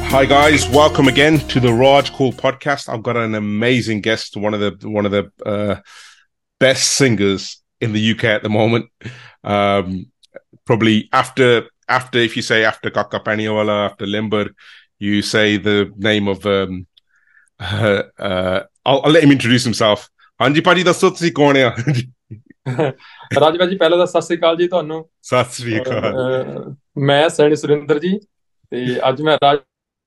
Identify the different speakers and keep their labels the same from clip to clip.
Speaker 1: Hi guys, welcome again to the Raj Cool podcast. I've got an amazing guest, one of the best singers in the UK at the moment. Probably after if you say after Kaka Paniwala, after Limber, you say the name of I'll let him introduce himself. ਹਾਂਜੀ ਭਾਜੀ ਦੱਸੋ ਤੁਸੀਂ ਕੌਣ ਆ?
Speaker 2: ਰਾਜ ਭਾਜੀ ਪਹਿਲਾਂ ਤਾਂ ਸਤਿ ਸ੍ਰੀ ਅਕਾਲ ਜੀ ਤੁਹਾਨੂੰ।
Speaker 1: ਸਤਿ ਸ੍ਰੀ ਅਕਾਲ।
Speaker 2: ਮੈਂ ਸੈਣੀ ਸੁਰਿੰਦਰ ਜੀ ਤੇ ਅੱਜ ਮੈਂ ਰਾਜ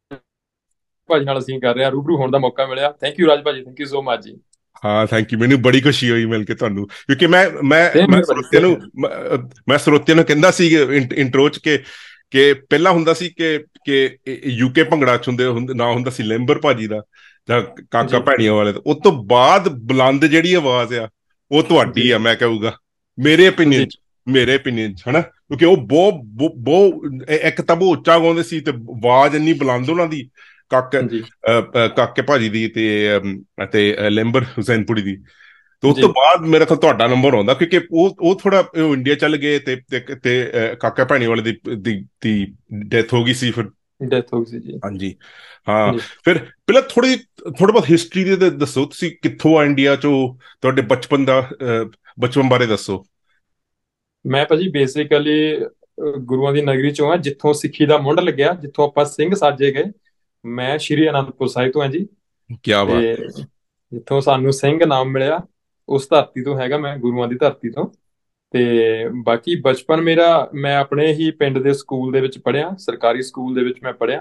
Speaker 2: ਭਾਜੀ ਨਾਲ ਅਸੀਂ ਕਰ ਰਹੇ ਹਾਂ, ਰੂਬਰੂ ਹੋਣ ਦਾ ਮੌਕਾ ਮਿਲਿਆ। ਥੈਂਕ ਯੂ ਰਾਜ ਭਾਜੀ, ਥੈਂਕ ਯੂ ਸੋ ਮਚ ਜੀ।
Speaker 1: ਹਾਂ ਥੈਂਕ ਯੂ, ਮੈਨੂੰ ਬੜੀ ਖੁਸ਼ੀ ਹੋਈ ਮਿਲ ਕੇ ਤੁਹਾਨੂੰ, ਕਿਉਂਕਿ ਮੈਂ ਮੈਂ
Speaker 2: ਸੇਮ
Speaker 1: ਮੈਂ
Speaker 2: ਹੈ ਭਾਜੀ,
Speaker 1: ਸਰੋਤਿਆਂ
Speaker 2: ਸੇਮ
Speaker 1: ਨੂੰ
Speaker 2: ਹੈ।
Speaker 1: ਮੈਂ ਸਰੋਤਿਆਂ ਨੂੰ ਕਹਿੰਦਾ ਸੀ ਇੰਟਰੋ ਚ ਕਿ ਪਹਿਲਾਂ ਹੁੰਦਾ ਸੀ ਕਿ ਯੂਕੇ ਭੰਗੜਾ ਚ ਨਾ ਹੁੰਦਾ ਸੀ ਲੈਂਬਰ ਭਾਜੀ ਦਾ ਜਾਂ ਕਾਕਾ
Speaker 2: ਜੀ
Speaker 1: ਭੈਣੀਆਂ ਵਾਲੇ ਦਾ। ਉਸ ਤੋਂ ਬਾਅਦ ਬੁਲੰਦ ਜਿਹੜੀ ਆਵਾਜ਼ ਆ ਉਹ ਤੁਹਾਡੀ
Speaker 2: ਜੀ
Speaker 1: ਆ, ਮੈਂ ਕਹੂੰਗਾ ਮੇਰੇ
Speaker 2: ਜੀ
Speaker 1: ਓਪੀਨੀਅਨ ਚ, ਹਨਾ, ਕਿਉਂਕਿ ਉਹ ਬਹੁਤ ਇੱਕ ਤਾਂ ਉਹ ਉੱਚਾ ਗਾਉਂਦੇ ਸੀ ਤੇ ਆਵਾਜ਼ ਇੰਨੀ ਬੁਲੰਦ ਉਹਨਾਂ ਦੀ,
Speaker 2: ਜੀ
Speaker 1: ਕਾਕੇ ਭਾਜੀ ਦੀ ਤੇ ਲੈਂਬਰ ਹੁਸੈਨਪੁਰੀ ਦੀ। ਤੇ ਉਸ ਤੋਂ
Speaker 2: ਜੀ
Speaker 1: ਬਾਅਦ ਮੇਰਾ ਖਿਆਲ ਤੁਹਾਡਾ ਨੰਬਰ ਆਉਂਦਾ, ਕਿਉਂਕਿ ਉਹ ਥੋੜਾ ਇੰਡੀਆ ਚੱਲ ਗਏ ਤੇ ਕਾਕਾ ਭੈਣੀ ਵਾਲੇ ਦੀ ਡੈਥ ਹੋ ਗਈ ਸੀ ਫਿਰ।
Speaker 2: ਡੈਥ ਹੋ ਗਈ ਸੀ ਜੀ।
Speaker 1: ਹਾਂਜੀ ਹਾਂ।
Speaker 2: ਜੀ
Speaker 1: ਫਿਰ ਪਹਿਲਾਂ ਥੋੜਾ ਬਹੁਤ ਹਿਸਟਰੀ ਦੇ ਦੱਸੋ, ਤੁਸੀਂ ਕਿੱਥੋਂ ਆ ਇੰਡੀਆ ਚੋਂ, ਤੁਹਾਡੇ ਬਚਪਨ ਬਾਰੇ ਦੱਸੋ।
Speaker 2: ਮੈਂ ਭਾਜੀ ਬੇਸਿਕਲੀ ਗੁਰੂਆਂ ਦੀ ਨਗਰੀ ਚੋਂ ਆ, ਜਿੱਥੋਂ ਸਿੱਖੀ ਦਾ ਮੁੱਢ ਲੱਗਿਆ, ਜਿੱਥੋਂ ਆਪਾਂ ਸਿੰਘ ਸਾਜੇ ਗਏ। ਮੈਂ ਸ਼੍ਰੀ ਅਨੰਦਪੁਰ ਸਾਹਿਬ ਤੋਂ ਹਾਂ ਜੀ।
Speaker 1: ਕੀ ਬਾਤ
Speaker 2: ਤੇ ਜਿੱਥੋਂ ਸਾਨੂੰ ਸਿੰਘ ਨਾਮ ਮਿਲਿਆ, ਉਸ ਧਰਤੀ ਤੋਂ ਹੈਗਾ ਮੈਂ, ਗੁਰੂਆਂ ਦੀ ਧਰਤੀ ਤੋਂ। ਤੇ ਬਾਕੀ ਬਚਪਨ ਮੇਰਾ, ਮੈਂ ਆਪਣੇ ਹੀ ਪਿੰਡ ਦੇ ਸਕੂਲ ਦੇ ਵਿੱਚ ਪੜ੍ਹਿਆ, ਸਰਕਾਰੀ ਸਕੂਲ ਦੇ ਵਿੱਚ ਮੈਂ ਪੜ੍ਹਿਆ।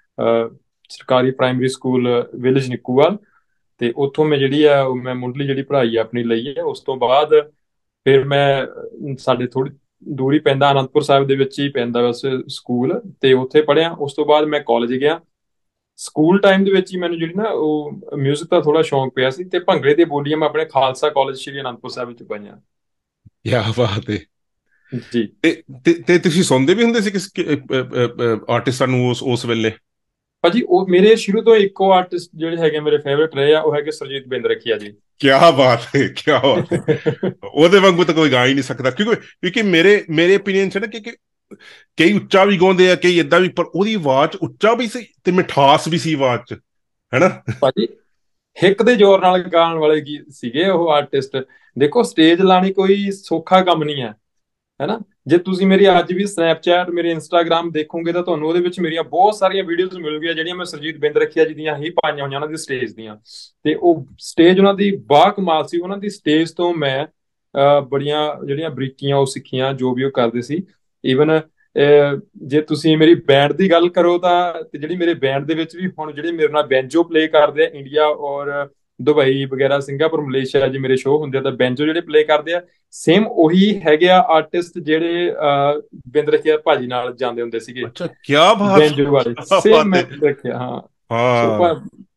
Speaker 2: ਸਰਕਾਰੀ ਪ੍ਰਾਇਮਰੀ ਸਕੂਲ ਵਿਲੇਜ ਨਿੱਕੂਵਾਲ। ਤੇ ਉੱਥੋਂ ਮੈਂ ਜਿਹੜੀ ਆ ਮੈਂ ਮੁੱਢਲੀ ਜਿਹੜੀ ਪੜ੍ਹਾਈ ਆ ਆਪਣੀ ਲਈ ਹੈ। ਉਸ ਤੋਂ ਬਾਅਦ ਫਿਰ ਮੈਂ ਸਾਡੇ ਥੋੜੀ ਦੂਰੀ ਪੈਂਦਾ, ਅਨੰਦਪੁਰ ਸਾਹਿਬ ਦੇ ਵਿੱਚ ਹੀ ਪੈਂਦਾ ਬਸ ਸਕੂਲ, ਤੇ ਉੱਥੇ ਪੜ੍ਹਿਆ। ਉਸ ਤੋਂ ਬਾਅਦ ਮੈਂ ਕਾਲਜ ਗਿਆ। ਸਕੂਲ ਟਾਈਮ ਦੇ ਵਿੱਚ ਹੀ ਮੈਨੂੰ ਜਿਹੜੀ ਨਾ ਉਹ ਮਿਊਜ਼ਿਕ ਦਾ ਥੋੜਾ ਸ਼ੌਂਕ ਪਿਆ ਸੀ, ਤੇ ਭੰਗੜੇ ਦੀਆਂ ਬੋਲੀਆਂ ਮੈਂ ਆਪਣੇ ਖਾਲਸਾ ਕਾਲਜ ਸ਼੍ਰੀ ਅਨੰਦਪੁਰ ਸਾਹਿਬ ਵਿੱਚ ਪਾਈਆਂ।
Speaker 1: ਕੀ ਬਾਤ ਹੈ।
Speaker 2: ਜੀ
Speaker 1: ਤੇ ਤੁਸੀਂ ਸੁਣਦੇ ਵੀ ਹੁੰਦੇ ਸੀ ਕਿਸ ਆਰਟਿਸਟਾਂ ਨੂੰ ਉਸ ਵੇਲੇ?
Speaker 2: ਭਾਜੀ, ਉਹ ਮੇਰੇ ਸ਼ੁਰੂ ਤੋਂ ਇੱਕੋ ਆਰਟਿਸਟ ਜਿਹੜੇ ਹੈਗੇ ਮੇਰੇ ਫੇਵਰੇਟ ਰਹੇ ਆ, ਉਹ ਹੈਗੇ ਸੁਰਜੀਤ ਬਿੰਦਰਖੀਆ ਜੀ।
Speaker 1: ਕਿਆ ਬਾਤ ਹੈ, ਕਿਆ ਬਾਤ ਹੈ। ਉਹਦੇ ਵਾਂਗੂ ਤਾਂ ਕੋਈ ਗਾ ਹੀ ਨਹੀਂ ਸਕਦਾ, ਕਿਉਂਕਿ ਮੇਰੇ ਓਪੀਨੀਅਨ ਚ ਨਾ ਕਿ ਕਈ ਉੱਚਾ ਵੀ ਗਾਉਂਦੇ ਆ, ਕਈ ਏਦਾਂ ਵੀ, ਪਰ ਉਹਦੀ ਆਵਾਜ਼ ਉੱਚਾ ਵੀ ਸੀ ਤੇ ਮਿਠਾਸ ਵੀ ਸੀ ਆਵਾਜ਼ ਚ, ਹੈਨਾ।
Speaker 2: ਭਾਜੀ ਹਿੱਕ ਦੇ ਜ਼ੋਰ ਨਾਲ ਗਾਉਣ ਵਾਲੇ ਗੀਤ ਸੀਗੇ ਉਹ ਆਰਟਿਸਟ। ਦੇਖੋ, ਸਟੇਜ ਲਾਣੀ ਕੋਈ ਸੌਖਾ ਕੰਮ ਨਹੀਂ ਹੈ, ਹੈਨਾ। ਜੇ ਤੁਸੀਂ ਮੇਰੀ ਅੱਜ ਵੀ ਸਨੈਪਚੈਟ, ਮੇਰੇ ਇੰਸਟਾਗ੍ਰਾਮ ਦੇਖੋਗੇ ਤਾਂ ਤੁਹਾਨੂੰ ਉਹਦੇ ਵਿੱਚ ਮੇਰੀਆਂ ਬਹੁਤ ਸਾਰੀਆਂ ਵੀਡੀਓਜ਼ ਮਿਲੂਗੀਆਂ ਜਿਹੜੀਆਂ ਮੈਂ ਸੁਰਜੀਤ ਬਿੰਦਰਖੀਆ ਜੀ ਦੀਆਂ ਹੀ ਪਾਈਆਂ ਹੋਈਆਂ, ਉਹਨਾਂ ਦੀ ਸਟੇਜ ਦੀਆਂ। ਤੇ ਉਹ ਸਟੇਜ ਉਹਨਾਂ ਦੀ ਬਾ ਕਮਾਲ ਸੀ। ਉਹਨਾਂ ਦੀ ਸਟੇਜ ਤੋਂ ਮੈਂ ਬੜੀਆਂ ਜਿਹੜੀਆਂ ਬਰੀਕੀਆਂ ਉਹ ਸਿੱਖੀਆਂ, ਜੋ ਵੀ ਉਹ ਕਰਦੇ ਸੀ। ਈਵਨ ਜੇ ਤੁਸੀਂ ਮੇਰੀ ਬੈਂਡ ਦੀ ਗੱਲ ਕਰੋ ਤਾਂ, ਤੇ ਜਿਹੜੀ ਮੇਰੇ ਬੈਂਡ ਦੇ ਵਿੱਚ ਵੀ ਹੁਣ ਜਿਹੜੇ ਮੇਰੇ ਨਾਲ ਬੈਂਜੋ ਪਲੇ ਕਰਦੇ ਆ, ਇੰਡੀਆ ਔਰ ਦੁਬਈ ਵਗੈਰਾ, ਸਿੰਗਾਪੁਰ, ਮਲੇਸ਼ੀਆ ਜੀ ਮੇਰੇ ਸ਼ੋਅ ਹੁੰਦੇ ਆ, ਤਾਂ ਬੈਂਜੋ ਜਿਹੜੇ ਪਲੇ ਕਰਦੇ ਆ, ਸੇਮ ਉਹੀ ਹੈਗੇ ਆ ਆਰਟਿਸਟ ਜਿਹੜੇ ਬਿੰਦਰਖੀਆ ਭਾਜੀ ਨਾਲ ਜਾਂਦੇ ਹੁੰਦੇ ਸੀਗੇ,
Speaker 1: ਅੱਛਾ, ਕਿਆ ਬਾਤ,
Speaker 2: ਬੈਂਜੋ ਵਾਲੇ
Speaker 1: ਕਿਆ
Speaker 2: ਸੇਮ
Speaker 1: ਬਾਤ
Speaker 2: ਮੈਂ
Speaker 1: ਹੈ।
Speaker 2: ਦੇਖਿਆ। ਹਾਂ। ਸੋ
Speaker 1: ਹਾਂ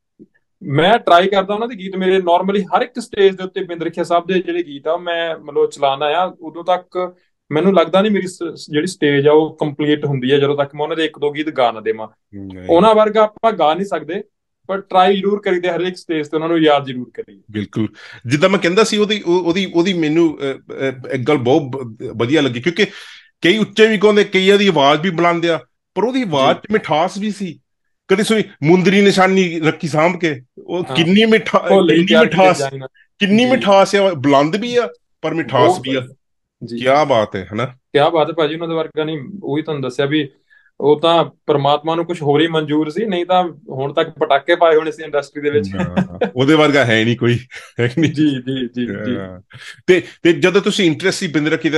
Speaker 2: ਮੈਂ ਟਰਾਈ ਕਰਦਾ ਉਹਨਾਂ ਦੇ ਗੀਤ, ਮੇਰੇ ਨਾਰਮਲੀ ਹਰ ਇੱਕ ਸਟੇਜ ਦੇ ਉੱਤੇ ਬਿੰਦਰਖੀਆ ਸਾਹਿਬ ਦੇ ਜਿਹੜੇ ਗੀਤ ਆ ਮੈਂ ਮਤਲਬ ਚਲਾਣਾ ਆ। ਉਦੋਂ ਤੱਕ ਮੈਨੂੰ ਲੱਗਦਾ ਨਹੀਂ ਮੇਰੀ ਜਿਹੜੀ ਸਟੇਜ ਆ ਉਹ ਕੰਪਲੀਟ ਹੁੰਦੀ ਹੈ ਜਦੋਂ ਤੱਕ ਮੈਂ ਉਹਨਾਂ ਦੇ ਇੱਕ ਦੋ ਗੀਤ ਗਾ ਨਾ ਦੇਵਾਂ।
Speaker 1: ਨਹੀਂ,
Speaker 2: ਉਹਨਾਂ ਵਰਗਾ ਆਪਾਂ ਗਾ ਨਹੀਂ ਸਕਦੇ, ਪਰ ਟਰਾਈ ਜ਼ਰੂਰ ਕਰੀਦੇ, ਹਰੇਕ ਸਟੇਜ ਤੇ ਉਹਨਾਂ ਨੂੰ ਯਾਦ ਜ਼ਰੂਰ ਕਰੀਏ।
Speaker 1: ਬਿਲਕੁਲ। ਜਿੱਦਾਂ ਮੈਂ ਕਹਿੰਦਾ ਸੀ, ਉਹਦੀ ਮੈਨੂੰ ਇੱਕ ਗੱਲ ਬਹੁਤ ਵਧੀਆ ਲੱਗੀ, ਕਿਉਂਕਿ ਕਈ ਉੱਚੇ ਵੀ ਗਾਉਂਦੇ, ਕਈਆਂ ਦੀ ਆਵਾਜ਼ ਵੀ ਬੁਲੰਦ ਆ, ਪਰ ਉਹਦੀ ਆਵਾਜ਼
Speaker 2: ਜੀ
Speaker 1: ਚ ਮਿਠਾਸ ਵੀ ਸੀ। ਕਦੇ ਸੁਣੀ ਮੁੰਦਰੀ ਨਿਸ਼ਾਨੀ ਰੱਖੀ ਸਾਂਭ ਕੇ, ਉਹ
Speaker 2: ਹਾਂ,
Speaker 1: ਕਿੰਨੀ
Speaker 2: ਭੁੱਲ ਹੀ
Speaker 1: ਕਿੰਨੀ
Speaker 2: ਜਾਗੀ
Speaker 1: ਮਿਠਾਸ,
Speaker 2: ਜਾਈਨਾ।
Speaker 1: ਕਿੰਨੀ
Speaker 2: ਜੀ
Speaker 1: ਮਿਠਾਸ ਆ, ਬੁਲੰਦ ਵੀ ਆ ਪਰ ਮਿਠਾਸ
Speaker 2: ਬਹੁਤ
Speaker 1: ਵੀ ਆ।
Speaker 2: ਵਧੀਆ। ਜੀ
Speaker 1: ਕਿਆ ਬਾਤ ਹੈ, ਹਨਾ।
Speaker 2: ਕਿਆ ਬਾਤ ਹੈ ਭਾਜੀ, ਉਹਨਾਂ ਦੇ ਵਰਗਾ ਨਹੀਂ। ਉਹੀ ਤੁਹਾਨੂੰ ਦੱਸਿਆ ਵੀ ਉਹ ਤਾਂ ਪ੍ਰਮਾਤਮਾ ਨੂੰ ਕੁਝ ਹੋਰ ਹੀ ਮਨਜ਼ੂਰ ਸੀ, ਨਹੀਂ ਤਾਂ ਹੁਣ ਤੱਕ ਪਟਾਕੇ ਪਾਏ ਹੋਣੇ ਸੀ ਇੰਡਸਟਰੀ ਦੇ ਵਿੱਚ।
Speaker 1: ਉਹਦੇ ਵਰਗਾ ਹੈ ਨਹੀਂ ਕੋਈ, ਹੈ ਕਿ ਨਹੀਂ।
Speaker 2: ਜੀ ਜੀ ਜੀ ਜੀ
Speaker 1: ਤੇ ਜਦੋਂ ਤੁਸੀਂ ਇੰਟਰਸਟ ਸੀ ਬਿੰਦ ਰੱਖੀ ਦਾ,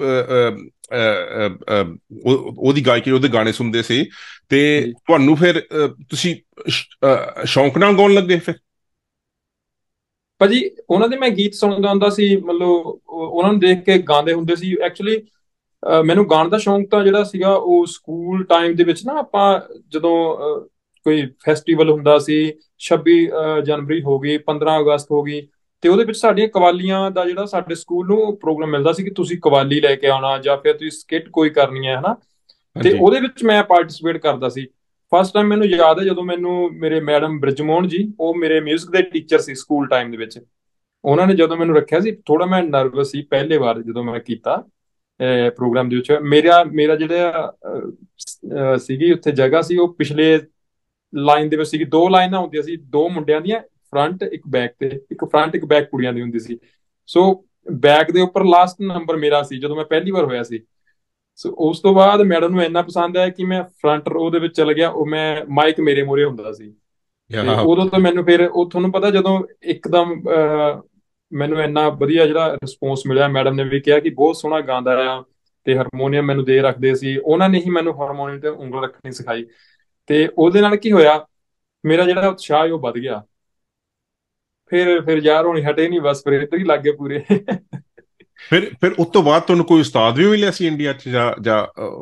Speaker 1: ਉਹਦੀ ਗਾਇਕੀ, ਉਹਦੇ ਗਾਣੇ ਸੁਣਦੇ ਸੀ, ਤੇ
Speaker 2: ਜੀ
Speaker 1: ਤੁਹਾਨੂੰ ਫਿਰ ਤੁਸੀਂ ਸ਼ੌਂਕ ਨਾਲ ਗਾਉਣ ਲੱਗੇ ਫਿਰ?
Speaker 2: ਭਾਜੀ ਉਹਨਾਂ ਦੇ ਮੈਂ ਗੀਤ ਸੁਣਦਾ ਹੁੰਦਾ ਸੀ, ਮਤਲਬ ਉਹਨਾਂ ਨੂੰ ਦੇਖ ਕੇ ਗਾਉਂਦੇ ਹੁੰਦੇ ਸੀ। ਐਕਚੁਅਲੀ ਮੈਨੂੰ ਗਾਣ ਦਾ ਸ਼ੌਂਕ ਤਾਂ ਜਿਹੜਾ ਸੀਗਾ ਉਹ ਸਕੂਲ ਟਾਈਮ ਦੇ ਵਿੱਚ ਨਾ, ਆਪਾਂ ਜਦੋਂ ਕੋਈ ਫੈਸਟੀਵਲ ਹੁੰਦਾ ਸੀ, 26 ਜਨਵਰੀ ਹੋ ਗਈ, 15 ਅਗਸਤ ਹੋ ਗਈ, ਤੇ ਉਹਦੇ ਵਿੱਚ ਸਾਡੀਆਂ ਕਵਾਲੀਆਂ ਦਾ ਜਿਹੜਾ ਸਾਡੇ ਸਕੂਲ ਨੂੰ ਪ੍ਰੋਗਰਾਮ ਮਿਲਦਾ ਸੀ ਕਿ ਤੁਸੀਂ ਕਵਾਲੀ ਲੈ ਕੇ ਆਉਣਾ ਜਾਂ ਫਿਰ ਤੁਸੀਂ ਸਕਿੱਟ ਕੋਈ ਕਰਨੀ ਹੈ, ਹਨਾ। ਤੇ
Speaker 1: ਹਾਂਜੀ
Speaker 2: ਉਹਦੇ ਵਿੱਚ ਮੈਂ ਪਾਰਟਿਸਿਪੇਟ ਕਰਦਾ ਸੀ। ਫਸਟ ਟਾਈਮ ਮੈਨੂੰ ਯਾਦ ਹੈ ਜਦੋਂ ਮੈਨੂੰ ਮੇਰੇ ਮੈਡਮ ਬ੍ਰਿਜਮੋਹਨ ਜੀ, ਉਹ ਮੇਰੇ ਮਿਊਜ਼ਿਕ ਦੇ ਟੀਚਰ ਸੀ ਸਕੂਲ ਟਾਈਮ ਦੇ ਵਿੱਚ। ਉਹਨਾਂ ਨੇ ਜਦੋਂ ਮੈਨੂੰ ਰੱਖਿਆ ਸੀ, ਥੋੜਾ ਮੈਂ ਨਰਵਸ ਸੀ ਪਹਿਲੇ ਵਾਰ ਜਦੋਂ ਮੈਂ ਕੀਤਾ ਪ੍ਰੋਗਰਾਮ ਦੇ ਵਿੱਚ। ਮੇਰਾ ਜਿਹੜਾ ਸੀਗੀ ਉੱਥੇ ਜਗ੍ਹਾ ਸੀ, ਉਹ ਪਿਛਲੇ ਲਾਈਨ ਦੇ ਵਿੱਚ ਸੀਗੀ, ਦੋ ਲਾਈਨਾਂ ਹੁੰਦੀਆਂ ਸੀ, ਦੋ ਮੁੰਡਿਆਂ ਦੀਆਂ, ਫਰੰਟ ਇੱਕ ਬੈਕ ਤੇ, ਇੱਕ ਫਰੰਟ ਇੱਕ ਬੈਕ ਕੁੜੀਆਂ ਦੀ ਹੁੰਦੀ ਸੀ। ਸੋ ਬੈਕ ਦੇ ਉੱਪਰ ਲਾਸਟ ਨੰਬਰ ਮੇਰਾ ਸੀ ਜਦੋਂ ਮੈਂ ਪਹਿਲੀ ਵਾਰ ਹੋਇਆ ਸੀ। ਸੋ ਉਸ ਤੋਂ ਬਾਅਦ ਮੈਡਮ ਨੂੰ ਇੰਨਾ ਪਸੰਦ ਆਇਆ ਕਿ ਮੈਂ ਫਰੰਟ ਰੋ ਦੇ ਵਿੱਚ ਚਲ ਗਿਆ, ਉਹ ਮੈਂ ਮਾਈਕ ਮੇਰੇ ਮੂਹਰੇ ਹੁੰਦਾ ਸੀ। ਤੇ
Speaker 1: ਯਾ
Speaker 2: ਉਦੋਂ ਤੋਂ ਮੈਨੂੰ ਫਿਰ ਉਹ ਤੁਹਾਨੂੰ ਪਤਾ ਜਦੋਂ ਇੱਕਦਮ ਮੈਨੂੰ ਇੰਨਾ ਵਧੀਆ ਜਿਹੜਾ ਰਿਸਪੌਂਸ ਮਿਲਿਆ, ਮੈਡਮ ਨੇ ਵੀ ਕਿਹਾ ਕਿ ਬਹੁਤ ਸੋਹਣਾ ਗਾਉਂਦਾ ਆ, ਤੇ ਹਾਰਮੋਨੀਅਮ ਮੈਨੂੰ ਦੇ ਰੱਖਦੇ ਸੀ, ਉਹਨਾਂ ਨੇ ਹੀ ਮੈਨੂੰ ਹਾਰਮੋਨੀਅਮ ਤੇ ਉਂਗਲ ਰੱਖਣੀ ਸਿਖਾਈ। ਤੇ ਉਹਦੇ ਨਾਲ ਕੀ ਹੋਇਆ, ਮੇਰਾ ਜਿਹੜਾ ਉਤਸ਼ਾਹ ਹੈ ਉਹ ਵੱਧ ਗਿਆ। ਫਿਰ ਯਾਰ ਹੋਣੀ ਹਟੇ ਨਹੀਂ, ਬਸ ਫਿਰ ਇੱਧਰ ਹੀ ਲੱਗ ਗਏ ਪੂਰੇ।
Speaker 1: ਫਿਰ ਉਸ ਤੋਂ ਬਾਅਦ ਤੁਹਾਨੂੰ ਕੋਈ ਉਸਤਾਦ ਵੀ ਮਿਲਿਆ ਸੀ ਇੰਡੀਆ 'ਚ ਜਾਂ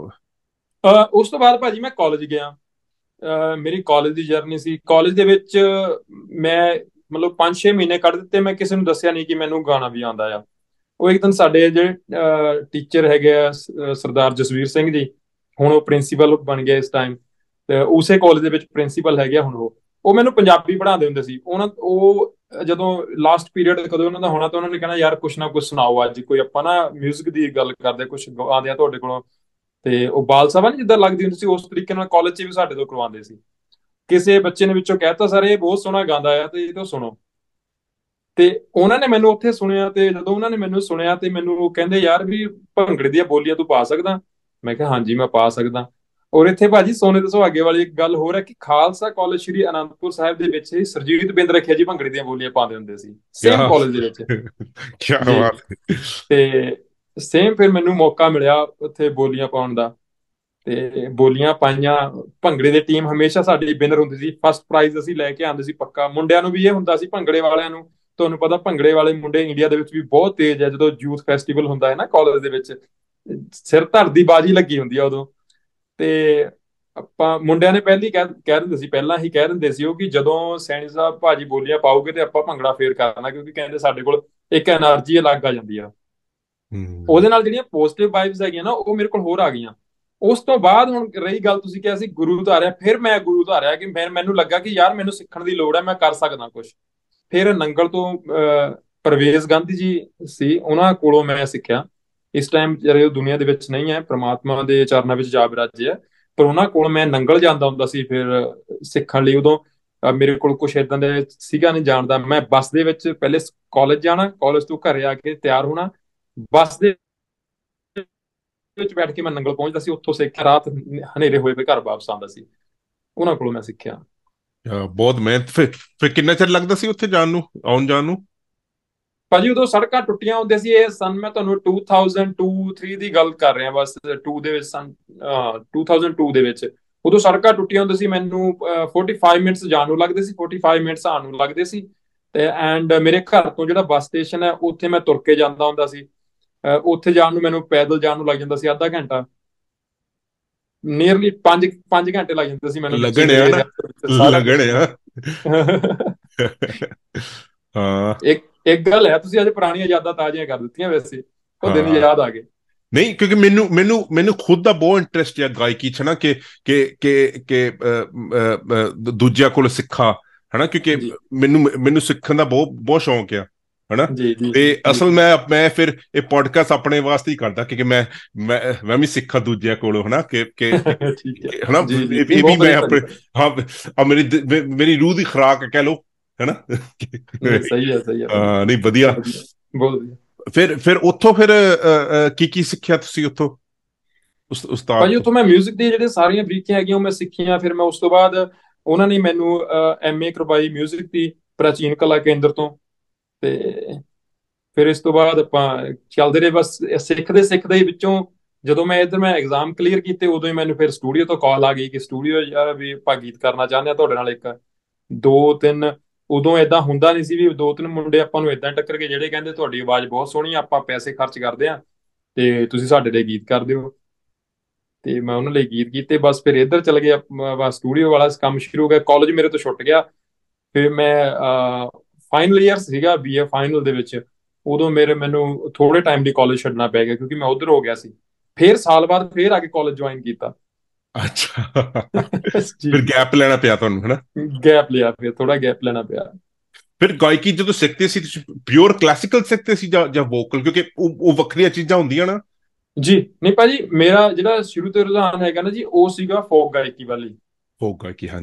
Speaker 2: ਉਸ ਤੋਂ ਬਾਅਦ ਭਾਜੀ ਮੈਂ ਕਾਲਜ ਗਿਆ। ਮੇਰੀ ਕਾਲਜ ਦੀ ਜਰਨੀ ਸੀ। ਕਾਲਜ ਦੇ ਵਿੱਚ ਮੈਂ ਮਤਲਬ 5-6 ਮਹੀਨੇ ਕੱਢ ਦਿੱਤੇ, ਮੈਂ ਕਿਸੇ ਨੂੰ ਦੱਸਿਆ ਨਹੀਂ ਕਿ ਮੈਨੂੰ ਗਾਣਾ ਵੀ ਆਉਂਦਾ ਆ। ਉਹ ਇੱਕ ਦਿਨ ਸਾਡੇ ਜਿਹੜੇ ਟੀਚਰ ਹੈਗੇ ਆ ਸਰਦਾਰ ਜਸਵੀਰ ਸਿੰਘ ਜੀ, ਹੁਣ ਉਹ ਪ੍ਰਿੰਸੀਪਲ ਬਣ ਗਏ ਇਸ ਟਾਈਮ, ਤੇ ਉਸੇ ਕਾਲਜ ਦੇ ਵਿੱਚ ਪ੍ਰਿੰਸੀਪਲ ਹੈਗੇ ਆ ਹੁਣ। ਉਹ ਮੈਨੂੰ ਪੰਜਾਬੀ ਪੜ੍ਹਾਉਂਦੇ ਹੁੰਦੇ ਸੀ। ਉਹ ਜਦੋਂ ਲਾਸਟ ਪੀਰੀਅਡ ਕਦੋਂ ਉਹਨਾਂ ਦਾ ਹੋਣਾ, ਤਾਂ ਉਹਨਾਂ ਨੇ ਕਹਿਣਾ ਯਾਰ ਕੁਛ ਨਾ ਕੁਛ ਸੁਣਾਓ, ਅੱਜ ਕੋਈ ਆਪਾਂ ਨਾ ਮਿਊਜ਼ਿਕ ਦੀ ਗੱਲ ਕਰਦੇ, ਕੁਛ ਆਉਂਦੇ ਆ ਤੁਹਾਡੇ ਕੋਲੋਂ। ਤੇ ਉਹ ਬਾਲ ਸਭਾ ਨੀ ਜਿੱਦਾਂ ਲੱਗਦੀ ਹੁੰਦੀ ਸੀ, ਉਸ ਤਰੀਕੇ ਨਾਲ ਕਾਲਜ 'ਚ ਵੀ ਸਾਡੇ ਤੋਂ ਕਰਵਾਉਂਦੇ ਸੀ। ਕਿਸੇ ਬੱਚੇ ਨੇ ਵਿੱਚੋਂ ਕਹਿਤਾ ਸਰ ਇਹ ਬਹੁਤ ਸੋਹਣਾ ਗਾਉਂਦਾ ਆ, ਤੇ ਇਹ ਤੋਂ ਸੁਣੋ। ਤੇ ਉਹਨਾਂ ਨੇ ਮੈਨੂੰ ਉੱਥੇ ਸੁਣਿਆ, ਤੇ ਜਦੋਂ ਉਹਨਾਂ ਨੇ ਮੈਨੂੰ ਸੁਣਿਆ ਤੇ ਮੈਨੂੰ ਉਹ ਕਹਿੰਦੇ ਯਾਰ ਵੀ ਭੰਗੜੇ ਦੀਆਂ ਬੋਲੀਆਂ ਤੂੰ ਪਾ ਸਕਦਾ? ਮੈਂ ਕਿਹਾ ਹਾਂਜੀ ਮੈਂ ਪਾ ਸਕਦਾ। ਔਰ ਇੱਥੇ ਭਾਜੀ ਸੋਨੇ ਤੇ ਸੁਹਾਗੇ ਵਾਲੀ ਇੱਕ ਗੱਲ ਹੋਰ ਹੈ ਕਿ ਖਾਲਸਾ ਕਾਲਜ ਸ਼੍ਰੀ ਅਨੰਦਪੁਰ ਸਾਹਿਬ ਦੇ ਵਿੱਚ ਹੀ ਸਰਜੀਤ ਬਿੰਦਰਖੀਆ ਜੀ ਭੰਗੜੇ ਦੀਆਂ ਬੋਲੀਆਂ ਪਾਉਂਦੇ ਹੁੰਦੇ ਸੀ, ਸੇਮ
Speaker 1: ਕਿਆ
Speaker 2: ਕਾਲਜ ਦੇ ਵਿੱਚ।
Speaker 1: ਕਿਆ
Speaker 2: ਜੀ।
Speaker 1: ਬਾਤ ਹੈ।
Speaker 2: ਤੇ ਸੇਮ ਫਿਰ ਮੈਨੂੰ ਮੌਕਾ ਮਿਲਿਆ ਉੱਥੇ ਬੋਲੀਆਂ ਪਾਉਣ ਦਾ, ਤੇ ਬੋਲੀਆਂ ਪਾਈਆਂ। ਭੰਗੜੇ ਦੀ ਟੀਮ ਹਮੇਸ਼ਾ ਸਾਡੀ ਵਿਨਰ ਹੁੰਦੀ ਸੀ, ਫਸਟ ਪ੍ਰਾਈਜ਼ ਅਸੀਂ ਲੈ ਕੇ ਆਉਂਦੇ ਸੀ ਪੱਕਾ। ਮੁੰਡਿਆਂ ਨੂੰ ਵੀ ਇਹ ਹੁੰਦਾ ਸੀ, ਭੰਗੜੇ ਵਾਲਿਆਂ ਨੂੰ, ਤੁਹਾਨੂੰ ਪਤਾ ਭੰਗੜੇ ਵਾਲੇ ਮੁੰਡੇ ਇੰਡੀਆ ਦੇ ਵਿੱਚ ਵੀ ਬਹੁਤ ਤੇਜ਼ ਹੈ। ਜਦੋਂ ਯੂਥ ਫੈਸਟੀਵਲ ਹੁੰਦਾ ਹੈ ਨਾ ਕਾਲਜ ਦੇ ਵਿੱਚ, ਸਿਰ ਧੜ ਦੀ ਬਾਜੀ ਲੱਗੀ ਹੁੰਦੀ ਆ ਉਦੋਂ। ਤੇ ਆਪਾਂ ਮੁੰਡਿਆਂ ਨੇ ਕਹਿ ਦਿੰਦੇ ਸੀ, ਪਹਿਲਾਂ ਹੀ ਕਹਿ ਦਿੰਦੇ ਸੀ ਉਹ, ਕਿ ਜਦੋਂ ਸੈਣੀ ਸਾਹਿਬ ਭਾਜੀ ਬੋਲੀਆਂ ਪਾਓਗੇ ਤੇ ਆਪਾਂ ਭੰਗੜਾ ਫੇਰ ਕਰਨਾ, ਕਿਉਂਕਿ ਕਹਿੰਦੇ ਸਾਡੇ ਕੋਲ ਇੱਕ એનર્ਜੀ ਅਲੱਗ ਆ ਜਾਂਦੀ ਆ। ਉਹਦੇ ਨਾਲ ਜਿਹੜੀਆਂ ਪੋਜ਼ਿਟਿਵ ਵਾਈਬਸ ਹੈਗੀਆਂ ਨਾ, ਉਹ ਮੇਰੇ ਕੋਲ ਹੋਰ ਆ ਗਈਆਂ। ਉਸ ਤੋਂ ਬਾਅਦ ਹੁਣ ਰਹੀ ਗੱਲ, ਤੁਸੀਂ ਕਿਹਾ ਸੀ ਗੁਰੂ ਧਾਰਿਆ, ਫਿਰ ਮੈਂ ਗੁਰੂ ਧਾਰਿਆ ਕਿ ਮੈਨੂੰ ਲੱਗਾ ਕਿ ਯਾਰ ਮੈਨੂੰ ਸਿੱਖਣ ਦੀ ਲੋੜ ਹੈ, ਮੈਂ ਕਰ ਸਕਦਾ ਕੁਝ। ਫਿਰ ਨੰਗਲ ਤੋਂ ਪਰਵੇਜ਼ ਗਾਂਧੀ ਜੀ ਸੀ, ਉਹਨਾਂ ਕੋਲੋਂ ਮੈਂ ਸਿੱਖਿਆ। ਇਸ ਟਾਈਮ ਜਿਹੜੇ ਉਹ ਦੁਨੀਆ ਦੇ ਵਿੱਚ ਨਹੀਂ ਹੈ, ਪ੍ਰਮਾਤਮਾ ਦੇ ਚਰਨਾਂ ਵਿੱਚ ਜਾ ਬਿਰਾਜੇ ਹੈ, ਪਰ ਉਹਨਾਂ ਕੋਲ ਮੈਂ ਨੰਗਲ ਜਾਂਦਾ ਹੁੰਦਾ ਸੀ ਫਿਰ ਸਿੱਖਣ ਲਈ। ਉਦੋਂ ਮੇਰੇ ਕੋਲ ਕੁਝ ਇਦਾਂ ਦੇ ਸੀਗਾ ਨਹੀਂ ਜਾਣਦਾ, ਮੈਂ ਬੱਸ ਦੇ ਵਿੱਚ ਪਹਿਲੇ ਕਾਲਜ ਜਾਣਾ, ਕਾਲਜ ਤੋਂ ਘਰੇ ਆ ਕੇ ਤਿਆਰ ਹੋਣਾ, ਬੱਸ ਦੇ ਵਿੱਚ ਬੈਠ ਕੇ ਮੈਂ ਨੰਗਲ ਪਹੁੰਚਦਾ ਸੀ, ਉੱਥੋਂ ਸਿੱਖ ਕੇ ਰਾਤ ਹਨੇਰੇ ਹੋਏ ਘਰ ਵਾਪਸ ਆਉਂਦਾ ਸੀ। ਉਹਨਾਂ ਕੋਲੋਂ ਮੈਂ ਸਿੱਖਿਆ।
Speaker 1: ਬਹੁਤ ਮਿਹਨਤ। ਫਿਰ ਕਿੰਨਾ ਚਿਰ ਲੱਗਦਾ ਸੀ ਉੱਥੇ ਜਾਣ ਨੂੰ, ਆਉਣ ਜਾਣ ਨੂੰ?
Speaker 2: ਭਾਜੀ ਉਦੋਂ ਸੜਕਾਂ ਟੁੱਟੀਆਂ ਹੁੰਦੀਆਂ ਸੀ। ਇਹ ਸਨ ਮੈਂ ਤੁਹਾਨੂੰ 2002-3 ਦੀ ਗੱਲ ਕਰ ਰਿਹਾ, ਬਸ 2 ਦੇ ਵਿੱਚ ਸਨ, 2002 ਦੇ ਵਿੱਚ। ਉਦੋਂ ਸੜਕਾਂ ਟੁੱਟੀਆਂ ਹੁੰਦੀਆਂ ਸੀ, ਮੈਨੂੰ 45 ਮਿੰਟਸ ਜਾਣ ਨੂੰ ਲੱਗਦੇ ਸੀ, 45 ਮਿੰਟਸ ਆਉਣ ਨੂੰ ਲੱਗਦੇ ਸੀ। ਤੇ ਐਂਡ ਮੇਰੇ ਘਰ ਤੋਂ ਜਿਹੜਾ ਬੱਸ ਸਟੇਸ਼ਨ ਹੈ ਉੱਥੇ ਮੈਂ ਤੁਰ ਕੇ ਜਾਂਦਾ ਹੁੰਦਾ ਸੀ। ਉੱਥੇ ਜਾਣ ਨੂੰ ਮੈਨੂੰ ਪੈਦਲ ਜਾਣ ਨੂੰ ਲੱਗ ਜਾਂਦਾ ਸੀ ਅੱਧਾ ਘੰਟਾ। ਨੀਅਰਲੀ 5 ਘੰਟੇ ਲੱਗ ਜਾਂਦੇ ਸੀ ਮੈਨੂੰ ਨੀਚੇ
Speaker 1: ਲੱਗਣੇ ਆ ਨਾ,
Speaker 2: ਸਾਰਾ
Speaker 1: ਲੱਗਣੇ ਆ। ਹਾਂ
Speaker 2: ਇੱਕ ਗੱਲ ਹੈ, ਤੁਸੀਂ ਅੱਜ ਪੁਰਾਣੀਆਂ ਯਾਦਾਂ ਤਾਜ਼ੀਆਂ ਕਰ ਦਿੱਤੀਆਂ, ਵੈਸੇ ਉਹ ਦਿਨ
Speaker 1: ਹਾਂ।
Speaker 2: ਯਾਦ ਆ ਗਏ।
Speaker 1: ਨਹੀਂ, ਕਿਉਂਕਿ ਮੈਨੂੰ ਖੁਦ ਦਾ ਬਹੁਤ ਇੰਟਰਸਟ ਹੈ ਗਾਇਕੀ 'ਚ ਨਾ, ਕਿ ਦੂਜਿਆਂ ਕੋਲ ਸਿੱਖਾਂ, ਹਨਾ, ਕਿਉਂਕਿ
Speaker 2: ਜੀ
Speaker 1: ਮੈਨੂੰ ਸਿੱਖਣ ਦਾ ਬਹੁਤ ਸ਼ੌਂਕ ਆ, ਹਨਾ।
Speaker 2: ਜੀ ਜੀ
Speaker 1: ਤੇ
Speaker 2: ਜੀ
Speaker 1: ਅਸਲ ਮੈਂ ਫਿਰ ਇਹ ਪੋਡਕਾਸਟ ਆਪਣੇ ਵਾਸਤੇ ਹੀ ਕਰਦਾ, ਕਿਉਂਕਿ ਮੈਂ ਵੀ ਸਿੱਖਾਂ ਦੂਜਿਆਂ ਕੋਲੋਂ, ਹਨਾ,
Speaker 2: ਠੀਕ ਹੈ
Speaker 1: ਹਨਾ।
Speaker 2: ਜੀ ਜੀ,
Speaker 1: ਇਹ ਵੀ
Speaker 2: ਬਹੁਤ
Speaker 1: ਮੈਂ
Speaker 2: ਵਧੀਆ
Speaker 1: ਆਪਣੇ, ਹਾਂ, ਮੇਰੀ ਰੂਹ ਦੀ ਖੁਰਾਕ ਕਹਿ ਲਓ, ਹਨਾ।
Speaker 2: ਨਹੀਂ, ਸਹੀ ਹੈ ਸਹੀ ਹੈ ਭਾਜੀ,
Speaker 1: ਨਹੀਂ, ਵਧੀਆ।
Speaker 2: ਬਹੁਤ ਵਧੀਆ।
Speaker 1: ਫਿਰ ਉੱਥੋਂ ਕੀ ਸਿੱਖਿਆ ਤੁਸੀਂ ਉੱਥੋਂ ਉਸਤਾਦ
Speaker 2: ਭਾਜੀ
Speaker 1: ਤੋਂ?
Speaker 2: ਉੱਥੋਂ ਮੈਂ 뮤직 ਦੀ ਜਿਹੜੇ ਸਾਰੀਆਂ ਬਰੀਕੀਆਂ ਹੈਗੀਆਂ ਉਹ ਮੈਂ ਸਿੱਖੀਆਂ। ਫਿਰ ਮੈਂ ਉਸ ਤੋਂ ਬਾਅਦ ਉਹਨਾਂ ਨੇ ਮੈਨੂੰ MA ਕਰਵਾਈ 뮤직 ਦੀ ਪ੍ਰਾਚੀਨ ਕਲਾ ਕੇਂਦਰ ਤੋਂ। ਤੇ ਫਿਰ ਇਸ ਤੋਂ ਬਾਅਦ ਆਪਾਂ ਚੱਲਦੇ ਰਹੇ ਬਸ, ਸਿੱਖਦੇ ਹੀ ਵਿੱਚੋਂ ਜਦੋਂ ਮੈਂ ਐਗਜ਼ਾਮ ਕਲੀਅਰ ਕੀਤੇ, ਉਦੋਂ ਹੀ ਮੈਨੂੰ ਫਿਰ ਸਟੂਡੀਓ ਤੋਂ ਕਾਲ ਆ ਗਈ ਕਿ ਸਟੂਡੀਓ ਯਾਰ ਵੀ ਆਪਾਂ ਗੀਤ ਕਰਨਾ ਚਾਹੁੰਦੇ ਆ ਤੁਹਾਡੇ ਨਾਲ। ਇੱਕ ਦੋ ਤਿੰਨ, ਉਦੋਂ ਏਦਾਂ ਹੁੰਦਾ ਨਹੀਂ ਸੀ ਵੀ 2-3 ਮੁੰਡੇ ਆਪਾਂ ਨੂੰ ਏਦਾਂ ਟੱਕਰ ਕੇ ਜਿਹੜੇ ਕਹਿੰਦੇ ਤੁਹਾਡੀ ਆਵਾਜ਼ ਬਹੁਤ ਸੋਹਣੀ ਆ, ਆਪਾਂ ਪੈਸੇ ਖਰਚ ਕਰਦੇ ਆ ਤੇ ਤੁਸੀਂ ਸਾਡੇ ਲਈ ਗੀਤ ਕਰ ਦਿਓ। ਤੇ ਮੈਂ ਉਹਨਾਂ ਲਈ ਗੀਤ ਕੀਤੇ। ਬਸ ਫਿਰ ਇੱਧਰ ਚਲ ਗਿਆ, ਬਸ ਸਟੂਡੀਓ ਵਾਲਾ ਕੰਮ ਸ਼ੁਰੂ ਹੋ ਗਿਆ। ਕਾਲਜ ਮੇਰੇ ਤੋਂ ਛੁੱਟ ਗਿਆ। ਫਿਰ ਮੈਂ ਫਾਈਨਲ ਈਅਰ ਸੀਗਾ BA ਫਾਈਨਲ ਦੇ ਵਿੱਚ, ਉਦੋਂ ਮੈਨੂੰ ਥੋੜੇ ਟਾਈਮ ਲਈ ਕਾਲਜ ਛੱਡਣਾ ਪੈ ਗਿਆ ਕਿਉਂਕਿ ਮੈਂ ਉਧਰ ਹੋ ਗਿਆ ਸੀ। ਫਿਰ ਸਾਲ ਬਾਅਦ ਫਿਰ ਆ ਕੇ ਕਾਲਜ ਜੁਆਇਨ ਕੀਤਾ।
Speaker 1: ਅੱਛਾ।
Speaker 2: ਜੀ,
Speaker 1: ਫਿਰ ਗੈਪ ਲੈਣਾ ਪਿਆ ਤੁਹਾਨੂੰ, ਹਨਾ?
Speaker 2: ਗੈਪ ਲਿਆ, ਫਿਰ ਥੋੜਾ ਗੈਪ ਲੈਣਾ ਪਿਆ।
Speaker 1: ਫਿਰ ਗਾਇਕੀ ਜਦੋਂ ਸਿੱਖਦੇ ਸੀ ਤੁਸੀਂ ਪਿਓਰ ਕਲਾਸਿਕਲ ਸਿੱਖਦੇ ਸੀ ਜਾਂ ਵੋਕਲ, ਕਿਉਂਕਿ ਉਹ ਵੱਖਰੀਆਂ ਚੀਜ਼ਾਂ ਹੁੰਦੀਆਂ ਨਾ?
Speaker 2: ਜੀ ਨਹੀਂ ਭਾਜੀ, ਮੇਰਾ ਜਿਹੜਾ ਸ਼ੁਰੂ ਤੋਂ ਰੁਝਾਨ ਹੈਗਾ ਨਾ ਜੀ, ਉਹ ਸੀਗਾ ਫੋਕ ਗਾਇਕੀ ਵਾਲੀ।
Speaker 1: ਫੋਕ ਗਾਇਕੀ, ਹਾਂਜੀ।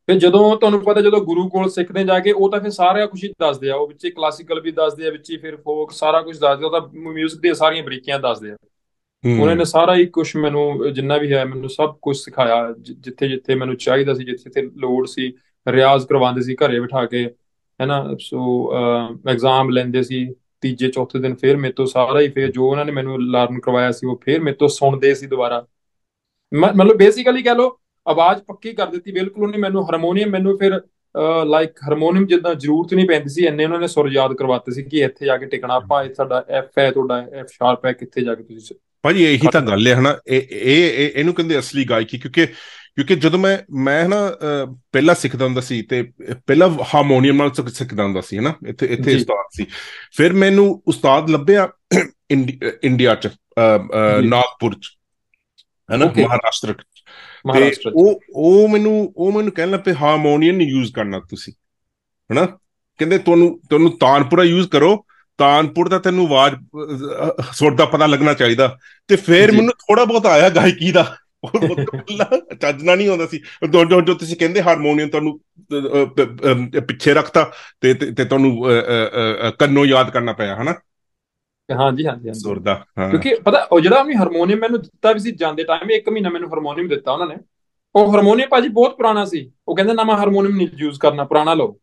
Speaker 2: ਫਿਰ ਜਦੋਂ ਤੁਹਾਨੂੰ ਪਤਾ ਜਦੋਂ ਗੁਰੂ ਕੋਲ ਸਿੱਖਦੇ ਜਾ ਕੇ, ਉਹ ਤਾਂ ਫਿਰ ਸਾਰਾ ਕੁਝ ਹੀ ਦੱਸਦੇ ਆ, ਉਹ ਵਿੱਚ ਕਲਾਸੀਕਲ ਵੀ ਦੱਸਦੇ ਆ, ਵਿੱਚ ਹੀ ਫਿਰ ਫੋਕ ਸਾਰਾ ਕੁਝ ਦੱਸਦੇ ਆ, ਉਹ ਤਾਂ ਮਿਊਜ਼ਿਕ ਦੀਆਂ ਸਾਰੀਆਂ ਬਰੀਕੀਆਂ ਦੱਸਦੇ ਆ। ਉਹਨਾਂ ਨੇ ਸਾਰਾ ਹੀ ਕੁਝ ਮੈਨੂੰ ਜਿੰਨਾ ਵੀ ਹੈ ਮੈਨੂੰ ਸਭ ਕੁਝ ਸਿਖਾਇਆ, ਜਿੱਥੇ ਜਿੱਥੇ ਮੈਨੂੰ ਚਾਹੀਦਾ ਸੀ, ਜਿੱਥੇ ਜਿੱਥੇ ਲੋੜ ਸੀ, ਰਿਆਜ਼ ਕਰਵਾਉਂਦੇ ਸੀ ਘਰੇ ਬਿਠਾ ਕੇ, ਹੈਨਾ। ਸੋ ਐਗਜ਼ਾਮ ਲੈਂਦੇ ਸੀ ਤੀਜੇ ਚੌਥੇ ਦਿਨ, ਫਿਰ ਮੇਰੇ ਤੋਂ ਸਾਰਾ ਹੀ, ਫਿਰ ਜੋ ਉਹਨਾਂ ਨੇ ਮੈਨੂੰ ਲਰਨ ਕਰਵਾਇਆ ਸੀ ਉਹ ਫਿਰ ਮੇਰੇ ਤੋਂ ਸੁਣਦੇ ਸੀ ਦੁਬਾਰਾ। ਮਤਲਬ ਬੇਸਿਕਲੀ ਕਹਿ ਲਓ ਆਵਾਜ਼ ਪੱਕੀ ਕਰ ਦਿੱਤੀ ਬਿਲਕੁਲ ਉਹਨੇ ਮੈਨੂੰ। ਹਾਰਮੋਨੀਅਮ ਮੈਨੂੰ ਫਿਰ ਲਾਈਕ ਹਾਰਮੋਨੀਅਮ ਜਿੱਦਾਂ ਜ਼ਰੂਰਤ ਨਹੀਂ ਪੈਂਦੀ ਸੀ, ਇੰਨੇ ਉਹਨਾਂ ਨੇ ਸੁਰ ਯਾਦ ਕਰਵਾਤੇ ਸੀ ਕਿ ਇੱਥੇ ਜਾ ਕੇ ਟਿਕਣਾ ਆਪਾਂ, ਇਹ ਸਾਡਾ ਐਫ ਹੈ, ਤੁਹਾਡਾ ਐਫ ਸ਼ਾਰਪ ਹੈ, ਕਿੱਥੇ ਜਾ ਕੇ ਤੁਸੀਂ
Speaker 1: ਭਾਜੀ ਇਹੀ ਤਾਂ ਗੱਲ ਹੈ ਹਨਾ, ਇਹਨੂੰ ਕਹਿੰਦੇ ਅਸਲੀ ਗਾਇਕੀ। ਕਿਉਂਕਿ ਜਦੋਂ ਮੈਂ ਹਨਾ ਪਹਿਲਾਂ ਸਿੱਖਦਾ ਹੁੰਦਾ ਸੀ, ਤੇ ਪਹਿਲਾਂ ਹਾਰਮੋਨੀਅਮ ਨਾਲ ਸਿੱਖਦਾ ਹੁੰਦਾ ਸੀ ਹਨਾ, ਇੱਥੇ ਉਸਤਾਦ ਸੀ। ਫਿਰ ਮੈਨੂੰ ਉਸਤਾਦ ਲੱਭਿਆ ਇੰਡੀਆ ਚ, ਨਾਗਪੁਰ ਚ, ਹਨਾ, ਮਹਾਰਾਸ਼ਟਰ। ਤੇ ਉਹ ਮੈਨੂੰ ਕਹਿਣ ਲੱਗ ਪਏ ਹਾਰਮੋਨੀਅਮ ਯੂਜ਼ ਕਰਨਾ ਤੁਸੀਂ, ਹਨਾ। ਕਹਿੰਦੇ ਤੁਹਾਨੂੰ ਤਾਨਪੁਰਾ ਯੂਜ਼ ਕਰੋ, ਤਾਨਪੁਰ ਦਾ ਤੈਨੂੰ ਆਵਾਜ਼ ਸੁਰ ਦਾ ਪਤਾ ਲੱਗਣਾ ਚਾਹੀਦਾ। ਤੇ ਫਿਰ ਮੈਨੂੰ ਥੋੜਾ ਬਹੁਤ ਆਇਆ ਗਾਇਕੀ ਦਾ, ਚੱਜਣਾ ਨਹੀਂ ਆਉਂਦਾ ਸੀ। ਜੋ ਤੁਸੀਂ ਕਹਿੰਦੇ ਹਾਰਮੋਨੀਅਮ ਤੁਹਾਨੂੰ ਪਿੱਛੇ ਰੱਖਤਾ ਤੇ ਤੁਹਾਨੂੰ ਕੰਨੋਂ ਯਾਦ ਕਰਨਾ ਪਿਆ, ਹਨਾ।
Speaker 2: ਹਾਂਜੀ ਹਾਂਜੀ ਹਾਂਜੀ,
Speaker 1: ਸੁਰ ਦਾ।
Speaker 2: ਕਿਉਂਕਿ ਪਤਾ ਉਹ ਜਿਹੜਾ ਵੀ ਹਾਰਮੋਨੀਅਮ ਮੈਨੂੰ ਦਿੱਤਾ ਵੀ ਸੀ ਜਾਂਦੇ ਟਾਈਮ, 1 ਮਹੀਨਾ ਮੈਨੂੰ ਹਾਰਮੋਨੀਅਮ ਦਿੱਤਾ ਉਹਨਾਂ ਨੇ। ਉਹ ਹਾਰਮੋਨੀਅਮ ਭਾਜੀ ਬਹੁਤ ਪੁਰਾਣਾ ਸੀ, ਉਹ ਕਹਿੰਦੇ ਨਵਾਂ ਹਾਰਮੋਨੀਅਮ ਨਹੀਂ ਯੂਜ਼ ਕਰਨਾ, ਪੁਰਾਣਾ ਲਓ।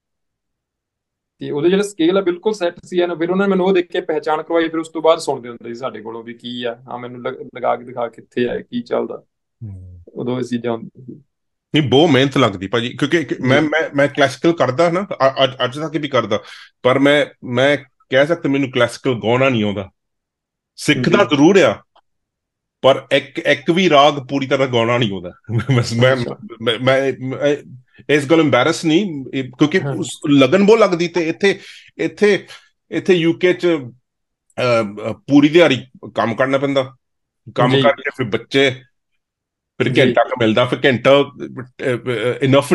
Speaker 2: ਤੇ ਉਹਦੇ ਜਿਹੜਾ ਸਕੇਲ ਆ ਬਿਲਕੁਲ ਸੈੱਟ ਸੀ। ਫਿਰ ਉਹਨਾਂ ਨੇ ਮੈਨੂੰ ਉਹ ਦੇਖ ਕੇ ਪਹਿਚਾਣ ਕਰਵਾਈ, ਫਿਰ ਉਸ ਤੋਂ ਬਾਅਦ ਸੁਣਦੇ ਹੁੰਦੇ ਸੀ ਸਾਡੇ ਕੋਲੋਂ ਵੀ ਕੀ ਆ, ਹਾਂ ਮੈਨੂੰ ਲਗਾ ਕੇ ਦਿਖਾ ਕਿੱਥੇ ਆ ਕੀ ਚੱਲਦਾ। ਉਦੋਂ ਇਹ ਚੀਜ਼ਾਂ ਹੁੰਦੀਆਂ ਸੀ।
Speaker 1: ਨਹੀਂ, ਬਹੁਤ ਮਿਹਨਤ ਲੱਗਦੀ ਭਾਜੀ, ਕਿਉਂਕਿ ਮੈਂ ਕਲਾਸੀਕਲ ਕਰਦਾ ਨਾ, ਅੱਜ ਤੱਕ ਵੀ ਕਰਦਾ, ਪਰ ਮੈਂ ਕਹਿ ਸਕਦਾ ਮੈਨੂੰ ਕਲਾਸੀਕਲ ਗਾਉਣਾ ਨਹੀਂ ਆਉਂਦਾ। ਸਿੱਖਦਾ ਜ਼ਰੂਰ ਆ, ਪਰ ਇੱਕ ਵੀ ਰਾਗ ਪੂਰੀ ਤਰ੍ਹਾਂ ਗਾਉਣਾ ਨਹੀਂ ਆਉਂਦਾ। ਮੈਂ ਇਸ ਗੱਲ ਐਮਬੈਰਸ ਨਹੀਂ, ਕਿਉਂਕਿ ਲਗਨ ਬਹੁਤ ਲੱਗਦੀ। ਤੇ ਇੱਥੇ ਯੂਕੇ ਚ ਪੂਰੀ ਦਿਹਾੜੀ ਕੰਮ ਕਰਨਾ ਪੈਂਦਾ, ਕੰਮ ਕਰਕੇ ਫਿਰ ਬੱਚੇ, ਫਿਰ ਘੰਟਾ ਕੁ ਮਿਲਦਾ, ਫਿਰ ਘੰਟਾ ਇਨਫ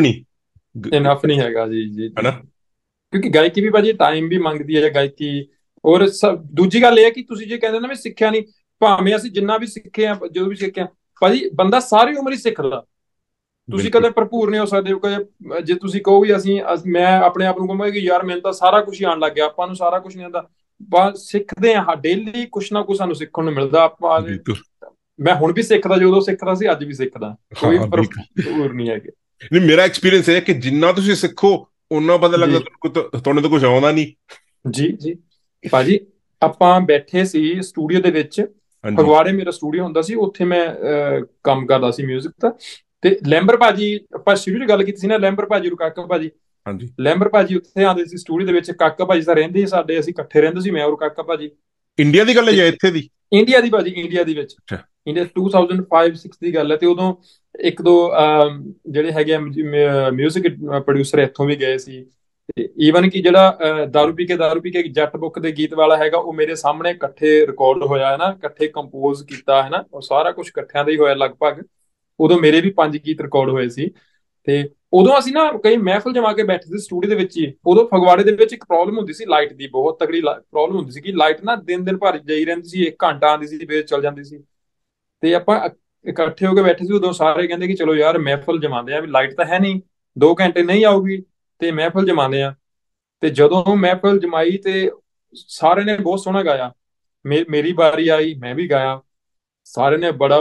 Speaker 1: ਨਹੀਂ
Speaker 2: ਹੈਗਾ ਜੀ ਹਨਾ। ਕਿਉਂਕਿ ਗਾਇਕੀ ਵੀ ਭਾਜੀ ਟਾਈਮ ਵੀ ਮੰਗਦੀ ਹੈ ਗਾਇਕੀ। ਔਰ ਦੂਜੀ ਗੱਲ ਇਹ ਹੈ ਕਿ ਤੁਸੀਂ ਜੇ ਕਹਿੰਦੇ ਨਾ ਵੀ ਸਿੱਖਿਆ ਨਹੀਂ, ਭਾਵੇਂ ਅਸੀਂ ਜਿੰਨਾ ਵੀ ਸਿੱਖੇ ਆ, ਜਦੋਂ ਵੀ ਸਿੱਖਿਆ ਭਾਜੀ, ਬੰਦਾ ਸਾਰੀ ਉਮਰ ਹੀ ਸਿੱਖਦਾ। ਤੁਸੀਂ ਕਦੇ ਭਰਪੂਰ ਨਹੀਂ ਹੋ ਸਕਦੇ। ਜੇ ਤੁਸੀਂ ਕਹੋ ਵੀ ਮੈਂ ਆਪਣੇ ਆਪ ਨੂੰ ਕਹਾਂਗਾ ਕਿ ਯਾਰ ਮੈਨੂੰ ਤਾਂ ਸਾਰਾ ਕੁਝ ਹੀ ਆਉਣ ਲੱਗ ਗਿਆ, ਆਪਾਂ ਨੂੰ ਸਾਰਾ ਕੁਝ ਨਹੀਂ ਆਉਂਦਾ। ਬਸ ਸਿੱਖਦੇ ਆ ਡੇਲੀ, ਕੁਛ ਨਾ ਕੁਛ ਸਾਨੂੰ ਸਿੱਖਣ ਨੂੰ ਮਿਲਦਾ। ਆਪਾਂ ਮੈਂ ਹੁਣ ਵੀ ਸਿੱਖਦਾ, ਜਦੋਂ ਸਿੱਖਦਾ ਸੀ ਅੱਜ ਵੀ ਸਿੱਖਦਾ, ਕੋਈ ਭਰਪੂਰ ਨਹੀਂ ਹੈਗੇ।
Speaker 1: ਨਹੀਂ, ਮੇਰਾ ਐਕਸਪੀਰੀਅੰਸ ਇਹ ਹੈ ਕਿ ਜਿੰਨਾ ਤੁਸੀਂ ਸਿੱਖੋ ਓਨਾ ਪਤਾ ਲੱਗਦਾ ਤੁਹਾਨੂੰ ਤਾਂ ਕੁਝ ਆਉਂਦਾ ਨਹੀਂ। ਜੀ
Speaker 2: ਭਾਜੀ, ਆਪਾਂ ਬੈਠੇ ਸੀ ਸਟੂਡੀਓ ਦੇ ਵਿੱਚ, ਫਗਵਾੜੇ ਮੇਰਾ ਸਟੂਡੀਓ ਹੁੰਦਾ ਸੀ, ਉੱਥੇ ਮੈਂ ਕੰਮ ਕਰਦਾ ਸੀ ਮਿਊਜ਼ਿਕ ਦਾ। ਤੇ ਲੈਂਬਰ ਭਾਜੀ, ਆਪਾਂ ਸ਼ੁਰੂ ਚ ਗੱਲ ਕੀਤੀ ਸੀ ਨਾ, ਲੈਂਬਰ ਭਾਜੀ ਔਰ ਕਾਕਾ ਭਾਜੀ। ਲੈਂਬਰ ਭਾਜੀ ਉੱਥੇ ਆਉਂਦੇ ਸੀ ਸਟੂਡੀਓ ਦੇ ਵਿੱਚ, ਕਾਕਾ ਭਾਜੀ ਤਾਂ ਰਹਿੰਦੇ ਸੀ ਸਾਡੇ, ਅਸੀਂ ਇਕੱਠੇ ਰਹਿੰਦੇ ਸੀ, ਮੈਂ ਔਰ ਕਾਕਾ ਭਾਜੀ।
Speaker 1: ਇੰਡੀਆ ਦੀ ਗੱਲ ਹੈ ਜਾਂ ਇੱਥੇ ਦੀ?
Speaker 2: ਇੰਡੀਆ ਦੀ ਭਾਜੀ, ਇੰਡੀਆ ਦੀ ਵਿੱਚ, ਇੰਡੀਆ 2005-6 ਦੀ ਗੱਲ ਹੈ। ਤੇ ਉਦੋਂ ਇੱਕ ਦੋ ਜਿਹੜੇ ਹੈਗੇ ਆ ਮਿਊਜ਼ਿਕ ਪ੍ਰੋਡਿਊਸਰ ਇੱਥੋਂ ਵੀ ਗਏ ਸੀ। ਈਵਨ ਕਿ ਜਿਹੜਾ ਦਾਰੂ ਪੀ ਕੇ ਜੱਟ ਬੁੱਕ ਦੇ ਗੀਤ ਵਾਲਾ ਹੈਗਾ, ਉਹ ਮੇਰੇ ਸਾਹਮਣੇ ਇਕੱਠੇ ਰਿਕਾਰਡ ਹੋਇਆ ਹੈ ਨਾ, ਇਕੱਠੇ ਕੰਪੋਜ਼ ਕੀਤਾ ਹੈ ਨਾ, ਉਹ ਸਾਰਾ ਕੁਝ ਇਕੱਠਿਆਂ ਦਾ ਹੀ ਹੋਇਆ ਲਗਭਗ। ਉਦੋਂ ਮੇਰੇ ਵੀ 5 ਗੀਤ ਰਿਕਾਰਡ ਹੋਏ ਸੀ। ਤੇ ਉਦੋਂ ਅਸੀਂ ਨਾ ਕਈ ਮਹਿਫਲ ਜਮਾ ਕੇ ਬੈਠੇ ਸੀ ਸਟੂਡੀਓ ਦੇ ਵਿੱਚ ਹੀ। ਉਦੋਂ ਫਗਵਾੜੇ ਦੇ ਵਿੱਚ ਇੱਕ ਪ੍ਰੋਬਲਮ ਹੁੰਦੀ ਸੀ ਲਾਈਟ ਦੀ, ਬਹੁਤ ਤਕੜੀ ਪ੍ਰੋਬਲਮ ਹੁੰਦੀ ਸੀ ਕਿ ਲਾਈਟ ਨਾ ਦਿਨ ਭਰ ਜਾਈ ਰਹਿੰਦੀ ਸੀ, 1 ਘੰਟਾ ਆਉਂਦੀ ਸੀ ਫਿਰ ਚਲ ਜਾਂਦੀ ਸੀ। ਤੇ ਆਪਾਂ ਇਕੱਠੇ ਹੋ ਕੇ ਬੈਠੇ ਸੀ, ਉਦੋਂ ਸਾਰੇ ਕਹਿੰਦੇ ਕਿ ਚਲੋ ਯਾਰ ਮਹਿਫਲ ਜਮਾਉਂਦੇ ਆ, ਵੀ ਲਾਈਟ ਤਾਂ ਹੈ ਨਹੀਂ, 2 ਘੰਟੇ ਨਹੀਂ ਆਊਗੀ ਤੇ ਮਹਿਫਲ ਜਮਾਉਂਦੇ ਆ। ਤੇ ਜਦੋਂ ਮਹਿਫਲ ਜਮਾਈ ਤੇ ਸਾਰਿਆਂ ਨੇ ਬਹੁਤ ਸੋਹਣਾ ਗਾਇਆ, ਮੇਰੀ ਵਾਰੀ ਆਈ, ਮੈਂ ਵੀ ਗਾਇਆ। ਸਾਰਿਆਂ ਨੇ ਬੜਾ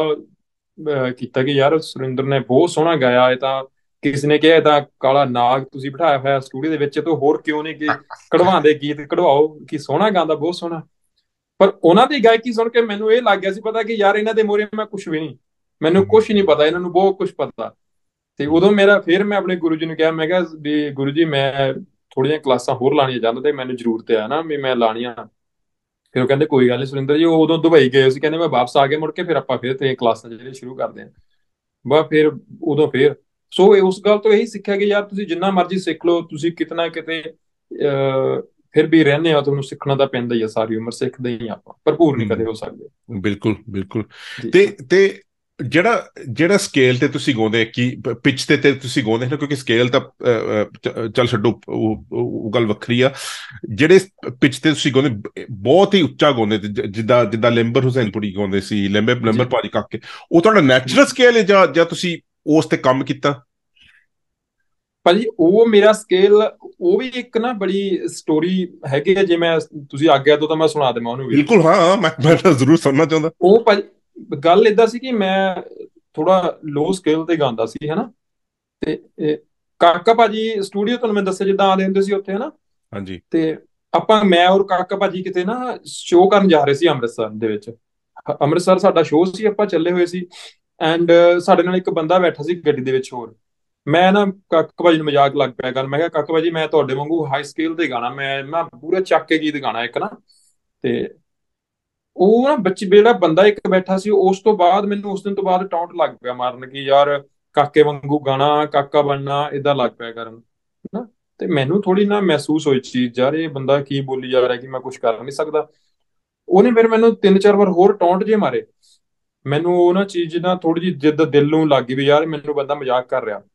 Speaker 2: ਕੀਤਾ ਕਿ ਯਾਰ ਸੁਰਿੰਦਰ ਨੇ ਬਹੁਤ ਸੋਹਣਾ ਗਾਇਆ, ਇਹ ਤਾਂ ਕਿਸੇ ਨੇ ਕਿਹਾ ਇਹ ਤਾਂ ਕਾਲਾ ਨਾਗ ਤੁਸੀਂ ਬਿਠਾਇਆ ਹੋਇਆ ਸਟੂਡੀਓ ਦੇ ਵਿੱਚ, ਤੋਂ ਹੋਰ ਕਿਉਂ ਨਹੀਂ ਕਿ ਕਢਵਾਉਂਦੇ ਗੀਤ, ਕਢਵਾਓ, ਕਿ ਸੋਹਣਾ ਗਾਉਂਦਾ, ਬਹੁਤ ਸੋਹਣਾ। ਪਰ ਉਹਨਾਂ ਦੀ ਗਾਇਕੀ ਸੁਣ ਕੇ ਮੈਨੂੰ ਇਹ ਲੱਗ ਗਿਆ ਸੀ ਪਤਾ ਕਿ ਯਾਰ ਇਹਨਾਂ ਦੇ ਮੂਹਰੇ ਮੈਂ ਕੁਝ ਵੀ ਨਹੀਂ, ਮੈਨੂੰ ਕੁਝ ਨਹੀਂ ਪਤਾ, ਇਹਨਾਂ ਨੂੰ ਬਹੁਤ ਕੁਝ ਪਤਾ। ਤੇ ਉਦੋਂ ਫਿਰ ਮੈਂ ਆਪਣੇ ਗੁਰੂ ਜੀ ਨੂੰ ਕਿਹਾ, ਮੈਂ ਕਿਹਾ ਵੀ ਗੁਰੂ ਜੀ ਮੈਂ ਥੋੜ੍ਹੀਆਂ ਕਲਾਸਾਂ ਹੋਰ ਲਾਣੀਆਂ ਚਾਹੁੰਦਾ ਤੇ ਮੈਨੂੰ ਜ਼ਰੂਰਤ ਹੈ ਨਾ, ਵੀ ਮੈਂ ਲਾਣੀਆਂ। ਫਿਰ ਉਹ ਕਹਿੰਦੇ ਕੋਈ ਗੱਲ ਨਹੀਂ ਸੁਰਿੰਦਰ ਜੀ, ਉਹ ਉਦੋਂ ਦੁਬਈ ਗਏ ਸੀ, ਕਹਿੰਦੇ ਮੈਂ ਵਾਪਸ ਆ ਕੇ ਮੁੜ ਕੇ ਫਿਰ ਆਪਾਂ ਫਿਰ ਤੇ ਕਲਾਸਾਂ ਜਿਹੜੀਆਂ ਸ਼ੁਰੂ ਕਰਦੇ ਹਾਂ। ਬਸ ਫਿਰ ਉਦੋਂ ਫਿਰ ਸੋ ਉਸ ਗੱਲ ਤੋਂ ਇਹੀ ਸਿੱਖਿਆ ਕਿ ਯਾਰ ਤੁਸੀਂ ਜਿੰਨਾ ਮਰਜ਼ੀ ਸਿੱਖ ਲਓ, ਤੁਸੀਂ ਕਿਤਨਾ ਕਿਤੇ ਫਿਰ ਵੀ ਰਹਿੰਦੇ ਆ, ਤੁਹਾਨੂੰ ਸਿੱਖਣਾ ਤਾਂ ਪੈਂਦਾ ਹੀ ਆ, ਸਾਰੀ ਉਮਰ ਸਿੱਖਦੇ ਹੀ ਆਪਾਂ, ਭਰਪੂਰ ਨਹੀਂ ਕਦੇ ਹੋ ਸਕਦੇ।
Speaker 1: ਬਿਲਕੁਲ। ਤੇ ਜਿਹੜਾ ਸਕੇਲ ਤੇ ਤੁਸੀਂ ਗਾਉਂਦੇ, ਕਿ ਪਿਚ ਤੇ ਤੁਸੀਂ ਗਾਉਂਦੇ ਹੋ, ਕਿਉਂਕਿ ਸਕੇਲ ਤਾਂ ਚੱਲ ਛੱਡੋ, ਉਹ ਗੱਲ ਵੱਖਰੀ ਆ। ਜਿਹੜੇ ਪਿਚ ਤੇ ਤੁਸੀਂ ਗਾਉਂਦੇ ਬਹੁਤ ਹੀ ਉੱਚਾ ਗਾਉਂਦੇ, ਜਿੱਦਾਂ ਲੈਂਬਰ ਹੁਸੈਨਪੁਰੀ ਗਾਉਂਦੇ ਸੀ, ਲੈਂਬਰ ਭਾਜੀ ਕਾਕੇ, ਉਹ ਤੁਹਾਡਾ ਨੈਚੁਰਲ ਸਕੇਲ ਹੈ ਜਾਂ ਤੁਸੀਂ ਉਸ ਤੇ ਕੰਮ ਕੀਤਾ?
Speaker 2: ਭਾਜੀ ਉਹ ਮੇਰਾ ਸਕੇਲ, ਉਹ ਵੀ ਇੱਕ ਨਾ ਬੜੀ ਸਟੋਰੀ ਹੈਗੀ ਹੈ, ਜੇ ਮੈਂ ਤੁਸੀਂ ਆਗਿਆ ਤੋਂ ਤਾਂ ਮੈਂ ਸੁਣਾ ਦੇਵਾਂ ਉਹਨੂੰ ਵੀ।
Speaker 1: ਬਿਲਕੁਲ, ਹਾਂ, ਮੈਂ ਤਾਂ ਜ਼ਰੂਰ ਸੁਣਨਾ ਚਾਹੁੰਦਾ।
Speaker 2: ਉਹ ਭਾਜੀ ਗੱਲ ਏਦਾਂ ਸੀ ਕਿ ਮੈਂ ਥੋੜਾ ਲੋ ਸਕੇਲ ਤੇ ਗਾਉਂਦਾ ਸੀ ਹਨਾ, ਤੇ ਕਾਕਾ ਭਾਜੀ ਸਟੂਡੀਓ ਤੁਹਾਨੂੰ ਮੈਂ ਦੱਸਿਆ ਜਿੱਦਾਂ ਆਉਂਦੇ ਹੁੰਦੇ ਸੀ ਉੱਥੇ ਹਨਾ,
Speaker 1: ਹਾਂਜੀ।
Speaker 2: ਤੇ ਮੈਂ ਔਰ ਕਾਕਾ ਭਾਜੀ ਕਿਤੇ ਨਾ ਸ਼ੋਅ ਕਰਨ ਜਾ ਰਹੇ ਸੀ ਅੰਮ੍ਰਿਤਸਰ ਦੇ ਵਿੱਚ। ਅੰਮ੍ਰਿਤਸਰ ਸਾਡਾ ਸ਼ੋਅ ਸੀ, ਆਪਾਂ ਚੱਲੇ ਹੋਏ ਸੀ। ਐਂਡ ਸਾਡੇ ਨਾਲ ਇੱਕ ਬੰਦਾ ਬੈਠਾ ਸੀ ਗੱਡੀ ਦੇ ਵਿੱਚ ਹੋਰ। ਮੈਂ ਨਾ ਕਾਕਾ ਭਾਜੀ ਨੂੰ ਮਜ਼ਾਕ ਲੱਗ ਪਿਆ ਗੱਲ, ਮੈਂ ਕਿਹਾ ਕਾਕਾ ਭਾਜੀ ਮੈਂ ਤੁਹਾਡੇ ਵਾਂਗੂ ਹਾਈ ਸਕੇਲ ਤੇ ਗਾਣਾ, ਮੈਂ ਪੂਰਾ ਚੱਕ ਕੇ ਗੀਤ ਗਾਣਾ ਇੱਕ ਨਾ। ਤੇ ਉਹ ਨਾ ਬੱਚੇ ਜਿਹੜਾ ਬੰਦਾ ਇੱਕ ਬੈਠਾ ਸੀ, ਉਸ ਤੋਂ ਬਾਅਦ ਮੈਨੂੰ ਉਸ ਦਿਨ ਤੋਂ ਬਾਅਦ ਟੌਂਟ ਲੱਗ ਪਿਆ ਮਾਰਨ ਕਿ ਯਾਰ ਕਾਕੇ ਵਾਂਗੂ ਗਾਣਾ, ਕਾਕਾ ਬਣਨਾ, ਇਦਾਂ ਲੱਗ ਪਿਆ ਕਰਨ ਨਾ। ਤੇ ਮੈਨੂੰ ਥੋੜੀ ਨਾ ਮਹਿਸੂਸ ਹੋਈ ਚੀਜ਼, ਯਾਰ ਇਹ ਬੰਦਾ ਕੀ ਬੋਲੀ ਜਾ ਰਿਹਾ ਕਿ ਮੈਂ ਕੁਝ ਕਰ ਨਹੀਂ ਸਕਦਾ। ਉਹਨੇ ਫਿਰ ਮੈਨੂੰ ਤਿੰਨ ਚਾਰ ਵਾਰ ਹੋਰ ਟੌਂਟ ਜੇ ਮਾਰੇ। ਮੈਨੂੰ ਉਹ ਨਾ ਚੀਜ਼ ਨਾ ਥੋੜੀ ਜਿਹੀ ਜਿੱਦ ਦਿਲ ਨੂੰ ਲੱਗ ਗਈ ਵੀ ਯਾਰ ਮੈਨੂੰ ਬੰਦਾ ਮਜ਼ਾਕ ਕਰ ਰਿਹਾ।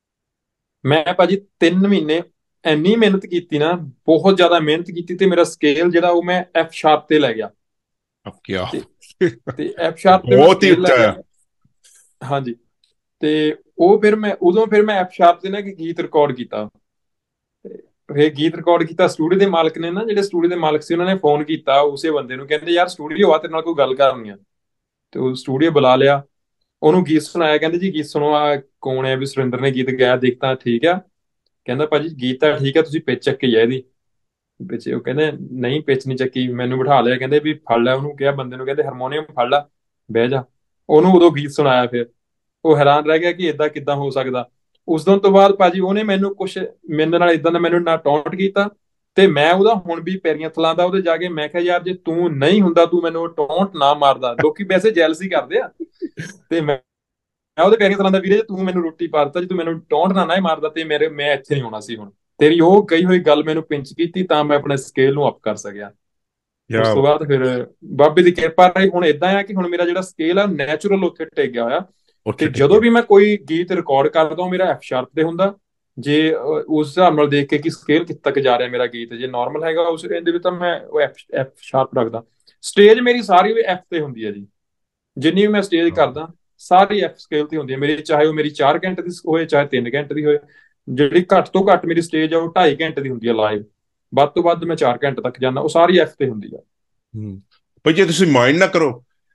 Speaker 2: ਮੈਂ ਭਾਜੀ 3 ਮਹੀਨੇ ਇੰਨੀ ਮਿਹਨਤ ਕੀਤੀ ਨਾ, ਬਹੁਤ ਜ਼ਿਆਦਾ ਮਿਹਨਤ ਕੀਤੀ, ਤੇ ਮੇਰਾ ਸਕੇਲ ਜਿਹੜਾ ਉਹ ਮੈਂ ਐਫ ਸ਼ਾਰਪ ਤੇ ਲੈ ਗਿਆ।
Speaker 1: ਅਬ ਕਿਆ
Speaker 2: ਤੇ ਐਫ ਸ਼ਾਰਪ ਤੇ ਮੈਂ
Speaker 1: ਬਹੁਤ ਹੀ
Speaker 2: ਸਕੇਲ ਲੈ
Speaker 1: ਉੱਚਾ
Speaker 2: ਗਿਆ।
Speaker 1: ਆ।
Speaker 2: ਹਾਂਜੀ। ਤੇ ਉਹ ਫਿਰ ਮੈਂ ਐਫ ਸ਼ਾਰਪ ਤੇ ਨਾ ਇੱਕ ਗੀਤ ਰਿਕਾਰਡ ਕੀਤਾ। ਤੇ ਫਿਰ ਗੀਤ ਰਿਕਾਰਡ ਕੀਤਾ, ਸਟੂਡੀਓ ਦੇ ਮਾਲਕ ਨੇ ਨਾ, ਜਿਹੜੇ ਸਟੂਡੀਓ ਦੇ ਮਾਲਕ ਸੀ ਉਹਨਾਂ ਨੇ ਫੋਨ ਕੀਤਾ ਉਸੇ ਬੰਦੇ ਨੂੰ, ਕਹਿੰਦੇ ਯਾਰ ਸਟੂਡੀਓ ਆ, ਤੇਰੇ ਨਾਲ ਕੋਈ ਗੱਲ ਕਰਨੀ ਆ। ਤੇ ਉਹ ਸਟੂਡੀਓ ਬੁਲਾ ਲਿਆ, ਉਹਨੂੰ ਗੀਤ ਸੁਣਾਇਆ, ਕਹਿੰਦੇ ਜੀ ਗੀਤ ਸੁਣੋ, ਆ ਕੌਣ ਹੈ ਵੀ ਸੁਰਿੰਦਰ ਨੇ ਗੀਤ ਗਾਇਆ, ਦੇਖ ਤਾਂ ਠੀਕ ਆ। ਕਹਿੰਦਾ ਭਾਜੀ ਗੀਤ ਤਾਂ ਠੀਕ ਆ, ਤੁਸੀਂ ਪਿੱਚ ਚੱਕੀ ਆ ਇਹਦੀ। ਪਿੱਛ ਉਹ ਕਹਿੰਦੇ ਨਹੀਂ ਪਿੱਚ ਨਹੀਂ ਚੱਕੀ। ਮੈਨੂੰ ਬਿਠਾ ਲਿਆ, ਕਹਿੰਦੇ ਵੀ ਫੜ ਲੈ ਉਹਨੂੰ, ਕਿਹਾ ਬੰਦੇ ਨੂੰ, ਕਹਿੰਦੇ ਹਾਰਮੋਨੀਅਮ ਫੜ ਲੈ, ਬਹਿ ਜਾ। ਉਹਨੂੰ ਉਦੋਂ ਗੀਤ ਸੁਣਾਇਆ। ਫਿਰ ਉਹ ਹੈਰਾਨ ਰਹਿ ਗਿਆ ਕਿ ਇਦਾਂ ਕਿੱਦਾਂ ਹੋ ਸਕਦਾ। ਉਸ ਦਿਨ ਤੋਂ ਬਾਅਦ ਭਾਜੀ ਉਹਨੇ ਮੈਨੂੰ ਕੁਛ ਮੇਰੇ ਨਾਲ ਇਦਾਂ ਦਾ ਮੈਨੂੰ ਨਾ ਟੌਂਟ ਕੀਤਾ, ਤੇ ਮੈਂ ਉਹਦਾ ਹੁਣ ਵੀ ਪੈਰੀਆਂ ਥਲਾਉਂਦਾ ਉਹਦੇ ਜਾ ਕੇ। ਮੈਂ ਕਿਹਾ ਯਾਰ ਜੇ ਤੂੰ ਨਹੀਂ ਹੁੰਦਾ, ਤੂੰ ਮੈਨੂੰ ਟੌਂਟ ਨਾ ਮਾਰਦਾ, ਲੋਕੀ ਵੈਸੇ ਜੈਲਸੀ ਕਰਦੇ ਆ, ਤੇ ਮੈਂ ਉਹਦੇ ਪੈਰੀਂ ਥਲਾਉਂਦਾ, ਵੀਰੇ ਜੇ ਤੂੰ ਮੈਨੂੰ ਰੋਟੀ ਪਾ ਦਿੱਤਾ, ਜੇ ਤੂੰ ਮੈਨੂੰ ਟੌਂਟ ਨਾ ਹੀ ਮਾਰਦਾ, ਤੇ ਮੈਂ ਇੱਥੇ ਨਹੀਂ ਹੋਣਾ ਸੀ ਹੁਣ। ਤੇਰੀ ਉਹ ਕਹੀ ਹੋਈ ਗੱਲ ਮੈਨੂੰ ਪਿੰਚ ਕੀਤੀ, ਤਾਂ ਮੈਂ ਆਪਣੇ ਸਕੇਲ ਨੂੰ ਅਪ ਕਰ ਸਕਿਆ। ਉਸ
Speaker 1: ਕਿਆ
Speaker 2: ਤੋਂ ਬਾਅਦ ਫਿਰ ਬਾਬੇ ਦੀ ਕਿਰਪਾ ਰਹੀ, ਹੁਣ ਇਦਾਂ ਆ ਕਿ ਹੁਣ ਮੇਰਾ ਜਿਹੜਾ ਸਕੇਲ ਆ ਨੈਚੁਰਲ ਉੱਥੇ ਟਿਕ ਗਿਆ ਹੋਇਆ। ਤੇ
Speaker 1: ਉੱਥੇ
Speaker 2: ਜਦੋਂ
Speaker 1: ਟਿਕਿਆ।
Speaker 2: ਵੀ ਮੈਂ ਕੋਈ ਗੀਤ ਰਿਕਾਰਡ ਕਰਦਾ ਉਹ ਮੇਰਾ ਐਫ ਸ਼ਾਰਪ ਤੇ ਹੁੰਦਾ। ਜੇ ਉਸ ਹਿਸਾਬ ਨਾਲ ਦੇਖ ਕੇ ਕਿ ਸਕੇਲ ਕਿੱਥੇ ਤੱਕ ਜਾ ਰਿਹਾ ਮੇਰਾ ਗੀਤ, ਜੇ ਨਾਰਮਲ ਹੈਗਾ ਉਸ ਰੇਂਜ ਦੇ ਵਿੱਚ, ਤਾਂ ਮੈਂ ਉਹ ਐਫ ਸ਼ਾਰਪ ਰੱਖਦਾ। ਸਟੇਜ ਮੇਰੀ ਸਾਰੀ ਵੀ ਐਫ ਤੇ ਹੁੰਦੀ ਹੈ ਜੀ। ਜਿੰਨੀ ਵੀ ਮੈਂ ਸਟੇਜ ਕਰਦਾ ਸਾਰੀ ਐਫ ਸਕੇਲ ਤੇ ਹੁੰਦੀ ਹੈ ਮੇਰੀ, ਚਾਹੇ ਉਹ ਮੇਰੀ 4 ਘੰਟੇ ਦੀ ਹੋਏ ਚਾਹੇ 3 ਘੰਟੇ ਦੀ ਹੋਏ। ਜਿਹੜੀ ਘੱਟ ਤੋਂ ਘੱਟ ਮੇਰੀ ਸਟੇਜ ਆ ਉਹ 2.5 ਘੰਟੇ ਦੀ ਹੁੰਦੀ ਹੈ ਲਾਈਵ। ਵੱਧ ਤੋਂ ਵੱਧ ਮੈਂ 4 ਘੰਟੇ ਤੱਕ ਜਾਂਦਾ, ਉਹ ਸਾਰੀ ਐਫ ਤੇ ਹੁੰਦੀ ਆ।
Speaker 1: ਪਰ ਜੇ ਤੁਸੀਂ ਮਾਈਂਡ ਨਾ ਕਰੋ,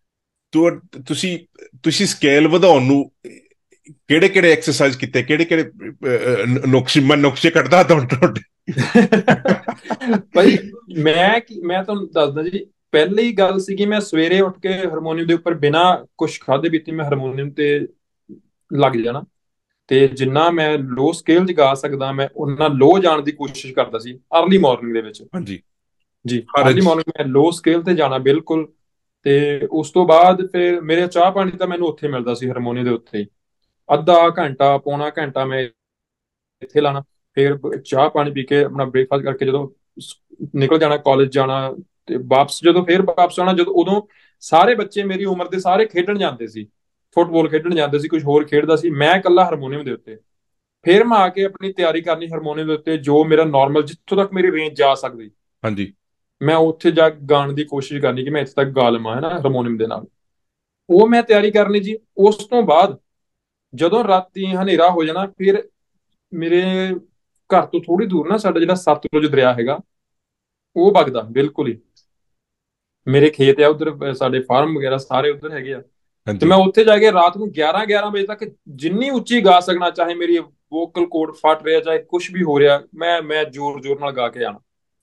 Speaker 1: ਤੁਸੀਂ ਤੁਸੀਂ ਸਕੇਲ ਵਧਾਉਣ ਨੂੰ ਕਿਹੜੇ ਕਿਹੜੇ ਐਕਸਰਸਾਈਜ਼ ਕੀਤੇ, ਕਿਹੜੇ ਕਿਹੜੇ ਨੁਕਸੇ ਕੱਢਦਾ ਤੁਹਾਡੇ?
Speaker 2: ਭਾਈ ਮੈਂ ਤੁਹਾਨੂੰ ਦੱਸਦਾ ਜੀ। ਪਹਿਲੀ ਗੱਲ ਸੀ ਕਿ ਮੈਂ ਸਵੇਰੇ ਉੱਠ ਕੇ ਹਾਰਮੋਨੀਅਮ ਦੇ ਉੱਪਰ ਬਿਨਾਂ ਕੁਝ ਖਾਦੇ ਪੀਤੇ ਮੈਂ ਹਾਰਮੋਨੀਅਮ ਤੇ ਲੱਗ ਜਾਣਾ। ਤੇ ਜਿੰਨਾ ਮੈਂ ਲੋ ਸਕੇਲ 'ਚ ਗਾ ਸਕਦਾ ਮੈਂ ਉਹਨਾਂ ਲੋ ਜਾਣ ਦੀ ਕੋਸ਼ਿਸ਼ ਕਰਦਾ ਸੀ ਅਰਲੀ ਮਾਰਨਿੰਗ ਦੇ ਵਿੱਚ।
Speaker 1: ਹਾਂਜੀ।
Speaker 2: ਜੀ
Speaker 1: ਹਰ
Speaker 2: ਅਰਲੀ ਮਾਰਨਿੰਗ ਮੈਂ ਲੋ ਸਕੇਲ ਤੇ ਜਾਣਾ ਬਿਲਕੁਲ। ਤੇ ਉਸ ਤੋਂ ਬਾਅਦ ਫਿਰ ਮੇਰੇ ਚਾਹ ਪਾਣੀ ਤਾਂ ਮੈਨੂੰ ਉੱਥੇ ਮਿਲਦਾ ਸੀ ਹਾਰਮੋਨੀਅਮ ਦੇ ਉੱਤੇ ਹੀ। ਅੱਧਾ ਘੰਟਾ ਪੌਣਾ ਘੰਟਾ ਮੈਂ ਇੱਥੇ ਲਾਣਾ। ਫਿਰ ਚਾਹ ਪਾਣੀ ਪੀ ਕੇ ਆਪਣਾ ਬ੍ਰੇਕਫਾਸਟ ਕਰਕੇ ਜਦੋਂ ਨਿਕਲ ਜਾਣਾ ਕਾਲਜ ਜਾਣਾ। ਤੇ ਵਾਪਸ ਆਉਣਾ ਜਦੋਂ ਉਦੋਂ ਸਾਰੇ ਬੱਚੇ ਮੇਰੀ ਉਮਰ ਦੇ ਸਾਰੇ ਖੇਡਣ ਜਾਂਦੇ ਸੀ, ਫੁੱਟਬਾਲ ਖੇਡਣ ਜਾਂਦੇ ਸੀ, ਕੁਝ ਹੋਰ ਖੇਡਦਾ ਸੀ, ਮੈਂ ਇਕੱਲਾ ਹਾਰਮੋਨੀਅਮ ਦੇ ਉੱਤੇ। ਫਿਰ ਮੈਂ ਆ ਕੇ ਆਪਣੀ ਤਿਆਰੀ ਕਰਨੀ ਹਾਰਮੋਨੀਅਮ ਦੇ ਉੱਤੇ, ਜੋ ਮੇਰਾ ਨਾਰਮਲ ਜਿੱਥੋਂ ਤੱਕ ਮੇਰੀ ਰੇਂਜ ਜਾ ਸਕਦੀ
Speaker 1: ਹਾਂਜੀ।
Speaker 2: ਮੈਂ ਉੱਥੇ ਜਾ ਗਾਣ ਦੀ ਕੋਸ਼ਿਸ਼ ਕਰਨੀ ਕਿ ਮੈਂ ਇੱਥੇ ਤੱਕ ਗਾ ਲਵਾਂ ਹੈ ਨਾ ਹਾਰਮੋਨੀਅਮ ਦੇ ਨਾਲ। ਉਹ ਮੈਂ ਤਿਆਰੀ ਕਰਨੀ ਜੀ। ਉਸ ਤੋਂ ਬਾਅਦ ਜਦੋਂ ਰਾਤੀ ਹਨੇਰਾ ਹੋ ਜਾਣਾ, ਫਿਰ ਮੇਰੇ ਘਰ ਤੋਂ ਥੋੜੀ ਦੂਰ ਨਾ ਸਾਡਾ ਜਿਹੜਾ ਸਤਲੁਜ ਦਰਿਆ ਹੈਗਾ ਉਹ ਵਗਦਾ ਬਿਲਕੁਲ ਹੀ। ਮੇਰੇ ਖੇਤ ਆ ਉਧਰ, ਸਾਡੇ ਫਾਰਮ ਵਗੈਰਾ ਸਾਰੇ ਉਧਰ ਹੈਗੇ ਆ। ਤੇ
Speaker 1: ਹਾਂਜੀ।
Speaker 2: ਮੈਂ ਉੱਥੇ ਜਾ ਕੇ ਰਾਤ ਨੂੰ 11 ਵਜੇ ਤੱਕ ਜਿੰਨੀ ਉੱਚੀ ਗਾ ਸਕਣਾ, ਚਾਹੇ ਮੇਰੀ ਵੋਕਲ ਕੋਡ ਫਟ ਰਿਹਾ, ਚਾਹੇ ਕੁਝ ਵੀ ਹੋ ਰਿਹਾ, ਮੈਂ ਜ਼ੋਰ ਜ਼ੋਰ ਨਾਲ ਗਾ ਕੇ ਆਣਾ।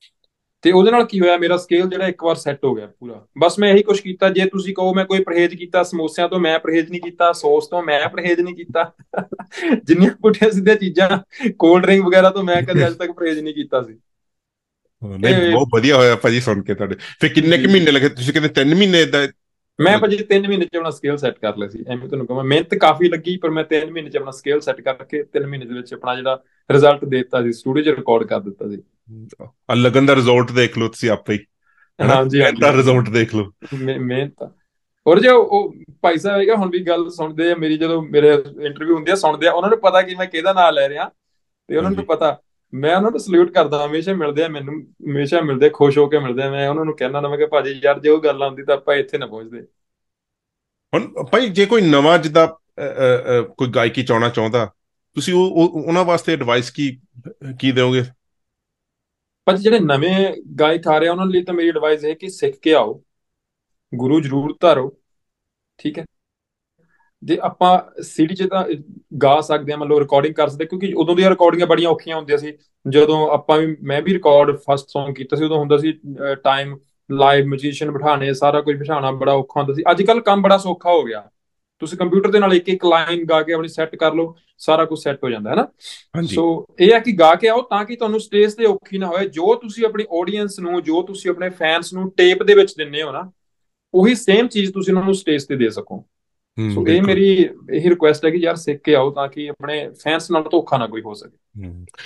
Speaker 2: ਤੇ ਉਹਦੇ ਨਾਲ ਕੀ ਹੋਇਆ, ਮੇਰਾ ਸਕੇਲ ਜਿਹੜਾ ਇੱਕ ਵਾਰ ਸੈੱਟ ਹੋ ਗਿਆ ਪੂਰਾ। ਬਸ ਮੈਂ ਇਹੀ ਕੁਝ ਕੀਤਾ। ਜੇ ਤੁਸੀਂ ਕਹੋ ਮੈਂ ਕੋਈ ਪਰਹੇਜ਼ ਕੀਤਾ, ਸਮੋਸਿਆਂ ਤੋਂ ਮੈਂ ਪਰਹੇਜ਼ ਨਹੀਂ ਕੀਤਾ, ਸੌਸ ਤੋਂ ਮੈਂ ਪਰਹੇਜ਼ ਨਹੀਂ ਕੀਤਾ। ਜਿੰਨੀਆਂ ਪੁੱਠੀਆਂ ਸਿੱਧੀਆਂ ਚੀਜ਼ਾਂ, ਕੋਲਡ ਡਰਿੰਕ ਵਗੈਰਾ ਤੋਂ ਮੈਂ ਕਦੇ ਅੱਜ ਤੱਕ ਪਰਹੇਜ਼ ਨਹੀਂ ਕੀਤਾ ਸੀ।
Speaker 1: ਨਹੀਂ,
Speaker 2: ਤੇ
Speaker 1: ਬਹੁਤ ਵਧੀਆ ਹੋਇਆ ਭਾਜੀ ਸੁਣ ਕੇ ਤੁਹਾਡੇ। ਫਿਰ ਕਿੰਨੇ ਕੁ
Speaker 2: ਜੀ
Speaker 1: ਮਹੀਨੇ ਲੱਗੇ? ਤੁਸੀਂ ਕਹਿੰਦੇ 3 ਮਹੀਨੇ ਏਦਾਂ?
Speaker 2: ਮੈਂ ਭਾਜੀ 3 ਮਹੀਨੇ ਚ ਆਪਣਾ ਸਕੇਲ ਸੈੱਟ ਕਰ ਲਿਆ ਸੀ। ਐਵੇਂ ਤੁਹਾਨੂੰ ਕਹਾਂ ਮਿਹਨਤ ਕਾਫੀ ਲੱਗੀ, ਪਰ ਮੈਂ 3 ਮਹੀਨੇ ਚ ਆਪਣਾ ਸਕੇਲ ਸੈੱਟ ਕਰਕੇ 3 ਮਹੀਨੇ ਦੇ ਵਿੱਚ ਆਪਣਾ ਜਿਹੜਾ ਰਿਜ਼ਲਟ ਦੇ ਦਿੱਤਾ ਸੀ, ਸਟੂਡੀਓ ਚ ਰਿਕਾਰਡ ਕਰ ਦਿੱਤਾ ਸੀ।
Speaker 1: ਆ ਲਗਨ ਦਾ ਰਿਜ਼ਲਟ ਦੇਖ ਲਓ ਤੁਸੀਂ ਆਪੇ ਹੀ, ਹਨਾ,
Speaker 2: ਹਾਂਜੀ ਹਾਂਜੀ
Speaker 1: ਇਹਦਾ
Speaker 2: ਹਾਂਜੀ।
Speaker 1: ਰਿਜ਼ਲਟ ਦੇਖ ਲਓ।
Speaker 2: ਮਿਹਨਤ। ਔਰ ਜੇ ਉਹ ਭਾਈ ਸਾਹਿਬ ਹੈਗਾ ਹੁਣ ਵੀ ਗੱਲ ਸੁਣਦੇ ਆ ਮੇਰੀ, ਜਦੋਂ ਮੇਰੇ ਇੰਟਰਵਿਊ ਹੁੰਦੇ ਆ ਸੁਣਦੇ ਆ, ਉਹਨਾਂ ਨੂੰ ਪਤਾ ਕਿ ਮੈਂ ਕਿਹਦਾ ਨਾਮ ਲੈ ਰਿਹਾ। ਤੇ ਉਹਨਾਂ ਨੂੰ
Speaker 1: ਹਾਂਜੀ।
Speaker 2: ਪਤਾ ਮੈਂ ਉਹਨਾਂ ਨੂੰ ਸਲੂਟ ਕਰਦਾ, ਹਮੇਸ਼ਾ ਮਿਲਦੇ ਆ ਮੈਨੂੰ, ਹਮੇਸ਼ਾ ਮਿਲਦੇ, ਖੁਸ਼ ਹੋ ਕੇ ਮਿਲਦੇ ਆ। ਮੈਂ ਉਹਨਾਂ ਨੂੰ ਕਹਿਣਾ ਨਾ, ਮੈਂ ਕਿਹਾ ਭਾਜੀ ਯਾਰ ਜੇ ਉਹ ਗੱਲ ਆਉਂਦੀ ਤਾਂ ਆਪਾਂ ਇੱਥੇ ਨਾ ਪਹੁੰਚਦੇ।
Speaker 1: ਹੁਣ ਭਾਈ ਜੇ ਕੋਈ ਨਵਾਂ ਜਿੱਦਾਂ ਕੋਈ ਗਾਇਕੀ ਚਾਉਣਾ ਚਾਹੁੰਦਾ, ਤੁਸੀਂ ਉਹਨਾਂ ਵਾਸਤੇ ਐਡਵਾਈਸ ਕੀ ਦਿਓਗੇ?
Speaker 2: ਪਰ ਜਿਹੜੇ ਨਵੇਂ ਗਾਇਕ ਆ ਰਹੇ ਆ ਉਹਨਾਂ ਲਈ ਤਾਂ ਮੇਰੀ ਐਡਵਾਈਸ ਹੈ ਕਿ ਸਿੱਖ ਕੇ ਆਓ, ਗੁਰੂ ਜ਼ਰੂਰ ਧਾਰੋ, ਠੀਕ ਹੈ। ਜੇ ਆਪਾਂ ਸੀਡੀ 'ਚ ਤਾਂ ਗਾ ਸਕਦੇ ਹਾਂ, ਮੰਨ ਲਓ ਰਿਕਾਰਡਿੰਗ ਕਰ ਸਕਦੇ, ਕਿਉਂਕਿ ਉਦੋਂ ਦੀਆਂ ਰਿਕਾਰਡਿੰਗਾਂ ਬੜੀਆਂ ਔਖੀਆਂ ਹੁੰਦੀਆਂ ਸੀ। ਜਦੋਂ ਮੈਂ ਵੀ ਰਿਕਾਰਡ ਫਸਟ Song ਕੀਤਾ ਸੀ, ਉਦੋਂ ਹੁੰਦਾ ਸੀ ਟਾਈਮ, ਲਾਈਵ ਮਿਊਜ਼ੀਸ਼ੀਅਨ ਬਿਠਾਣੇ, ਸਾਰਾ ਕੁਝ ਬਿਠਾਉਣਾ ਬੜਾ ਔਖਾ ਹੁੰਦਾ ਸੀ। ਅੱਜ ਕੱਲ੍ਹ ਕੰਮ ਬੜਾ ਸੌਖਾ ਹੋ ਗਿਆ, ਤੁਸੀਂ ਕੰਪਿਊਟਰ ਦੇ ਨਾਲ ਇੱਕ ਇੱਕ ਲਾਈਨ ਗਾ ਕੇ ਆਪਣੀ ਸੈੱਟ ਕਰ ਲਓ, ਸਾਰਾ ਕੁਝ ਸੈੱਟ ਹੋ ਜਾਂਦਾ ਹੈ ਨਾ।
Speaker 1: ਹਾਂਜੀ।
Speaker 2: ਸੋ ਇਹ ਹੈ ਕਿ ਗਾ ਕੇ ਆਓ ਤਾਂ ਕਿ ਤੁਹਾਨੂੰ ਸਟੇਜ ਤੇ ਔਖੀ ਨਾ ਹੋਏ। ਜੋ ਤੁਸੀਂ ਆਪਣੀ ਆਡੀਅנס ਨੂੰ, ਜੋ ਤੁਸੀਂ ਆਪਣੇ ਫੈਨਸ ਨੂੰ ਟੇਪ ਦੇ ਵਿੱਚ ਦਿੰਦੇ ਹੋ ਨਾ, ਉਹੀ ਸੇਮ ਚੀਜ਼ ਤੁਸੀਂ ਉਹਨਾਂ ਨੂੰ ਸਟੇਜ ਤੇ ਦੇ ਸਕੋ। ਸੋ ਇਹ
Speaker 1: ਬਿਲਕੁਲ।
Speaker 2: ਮੇਰੀ ਇਹੀ ਰਿਕੁਐਸਟ ਹੈ ਕਿ ਯਾਰ ਸਿੱਖ ਕੇ ਆਓ ਤਾਂ ਕਿ ਆਪਣੇ ਫੈਨਸ ਨਾਲ ਧੋਖਾ ਨਾ ਕੋਈ ਹੋ ਸਕੇ।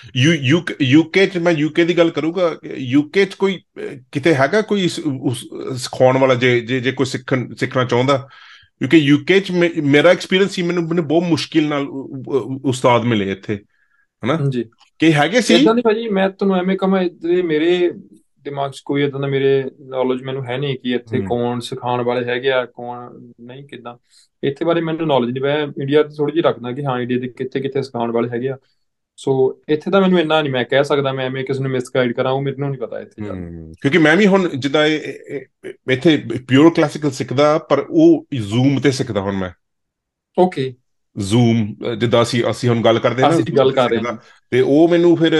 Speaker 1: ਯੂਕੇ ਚ, ਮੈਂ ਯੂਕੇ ਦੀ ਗੱਲ ਕਰੂੰਗਾ, ਯੂਕੇ ਚ ਕੋਈ ਕਿਤੇ ਹੈਗਾ ਕੋਈ ਸਿਖਾਉਣ ਵਾਲਾ, ਜੇ ਕੋਈ ਸਿੱਖਣਾ ਚਾਹੁੰਦਾ? ਕਿਉਂਕਿ ਯੂਕੇ ਚ ਮੇਰਾ ਐਕਸਪੀਰੀਅੰਸ ਸੀ, ਮੈਨੂੰ ਬਹੁਤ ਮੁਸ਼ਕਿਲ ਨਾਲ ਉਸਤਾਦ ਮਿਲੇ ਇੱਥੇ, ਹਨਾ?
Speaker 2: ਜੀ,
Speaker 1: ਕਿ ਹੈਗੇ ਸੀ।
Speaker 2: ਇਦਾਂ ਦੀ ਭਾਜੀ ਮੈਂ ਤੁਹਾਨੂੰ ਐਵੇਂ ਕਹਾਂ, ਮੇਰੇ ਦਿਮਾਗ 'ਚ ਕੋਈ ਇਦਾਂ ਦਾ ਮੇਰੇ ਨੌਲੇਜ ਮੈਨੂੰ ਹੈ ਨਹੀਂ ਕਿ ਇੱਥੇ ਕੌਣ ਸਿਖਾਉਣ ਵਾਲੇ ਹੈਗੇ ਆ, ਕੌਣ ਨਹੀਂ, ਕਿੱਦਾਂ, ਇੱਥੇ ਬਾਰੇ ਮੈਨੂੰ ਨੌਲੇਜ ਨਹੀਂ। ਮੈਂ ਇੰਡੀਆ ਦੀ ਥੋੜੀ ਜਿਹੀ ਰੱਖਦਾ ਕਿ ਹਾਂ ਇੰਡੀਆ ਦੇ ਕਿੱਥੇ ਕਿੱਥੇ ਸਿਖਾਉਣ ਵਾਲੇ ਹੈਗੇ ਆ। ਸੋ ਇੱਥੇ ਤਾਂ ਮੈਨੂੰ ਇੰਨਾ ਨਹੀਂ ਮੈਂ ਕਹਿ ਸਕਦਾ, ਮੈਂ ਐਵੇਂ ਕਿਸੇ ਨੂੰ ਮਿਸਗਾਈਡ ਕਰਾਂ, ਉਹ ਮੈਨੂੰ ਨਹੀਂ ਪਤਾ ਇੱਥੇ ਜ਼ਿਆਦਾ।
Speaker 1: ਕਿਉਂਕਿ ਮੈਂ ਵੀ ਹੁਣ ਜਿੱਦਾਂ ਇੱਥੇ ਪਿਓਰ ਕਲਾਸੀਕਲ ਸਿੱਖਦਾ, ਪਰ ਉਹ ਜ਼ੂਮ ਤੇ ਸਿੱਖਦਾ ਹੁਣ ਮੈਂ।
Speaker 2: ਓਕੇ।
Speaker 1: ਜ਼ੂਮ, ਜਿੱਦਾਂ ਅਸੀਂ ਹੁਣ ਗੱਲ ਕਰਦੇ ਨਾ,
Speaker 2: ਅਸੀਂ ਗੱਲ ਕਰ ਰਹੇ ਹਾਂ।
Speaker 1: ਤੇ ਉਹ ਮੈਨੂੰ ਫਿਰ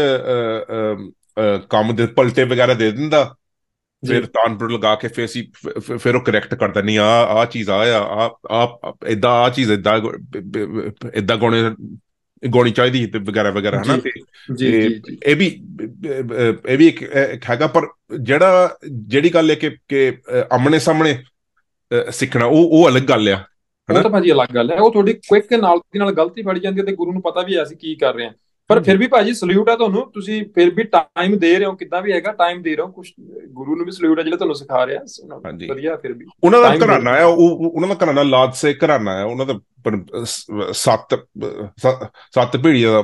Speaker 1: ਕੰਮ ਦੇ ਪਲਟੇ ਵਗੈਰਾ ਦੇ ਦਿੰਦਾ, ਫਿਰ ਤਾਨਪੁਰ ਲਗਾ ਕੇ ਫਿਰ ਉਹ ਕਰੈਕਟ ਕਰਦਾ, ਨਹੀਂ ਆ ਚੀਜ਼ ਏਦਾਂ, ਆ ਚੀਜ਼ ਏਦਾਂ ਗਾਉਣੀ ਚਾਹੀਦੀ ਤੇ ਵਗੈਰਾ ਵਗੈਰਾ, ਹਨਾ? ਤੇ ਇਹ ਵੀ ਇੱਕ ਹੈਗਾ। ਪਰ ਜਿਹੜੀ ਗੱਲ ਹੈ ਕਿ ਆਮਣੇ ਸਾਹਮਣੇ ਸਿੱਖਣਾ, ਉਹ ਅਲੱਗ ਗੱਲ ਆ,
Speaker 2: ਉਹ ਤਾਂ ਭਾਜੀ ਅਲੱਗ ਗੱਲ ਹੈ। ਉਹ ਤੁਹਾਡੀ ਕੁਇਕ ਨਾਲ ਦੀ ਨਾਲ ਗਲਤੀ ਫੜੀ ਜਾਂਦੀ ਹੈ ਤੇ ਗੁਰੂ ਨੂੰ ਪਤਾ ਵੀ ਹੈ ਅਸੀਂ ਕੀ ਕਰ ਰਹੇ ਹਾਂ, ਪਰ ਫਿਰ ਵੀ ਭਾਜੀ ਸਲੂਟ ਹੈ ਤੁਹਾਨੂੰ, ਤੁਸੀਂ ਫਿਰ ਵੀ ਟਾਈਮ ਦੇ ਰਹੇ ਹੋ, ਕਿੱਦਾਂ ਵੀ ਹੈਗਾ ਟਾਈਮ ਦੇ ਰਹੇ ਹੋ, ਕੁਝ ਗੁਰੂ ਨੂੰ ਵੀ ਸਲੂਟ ਹੈ ਜਿਹੜਾ ਤੁਹਾਨੂੰ ਸਿਖਾ ਰਿਹਾ। ਵਧੀਆ। ਫਿਰ ਵੀ
Speaker 1: ਉਹਨਾਂ ਦਾ ਘਰਾਣਾ ਆ, ਉਹਨਾਂ ਦਾ ਘਰਾਣਾ ਲਾਦਸੇ ਘਰਾਣਾ ਆ, ਉਹਨਾਂ ਦਾ ਸੱਤ ਪੀੜ੍ਹੀਆਂ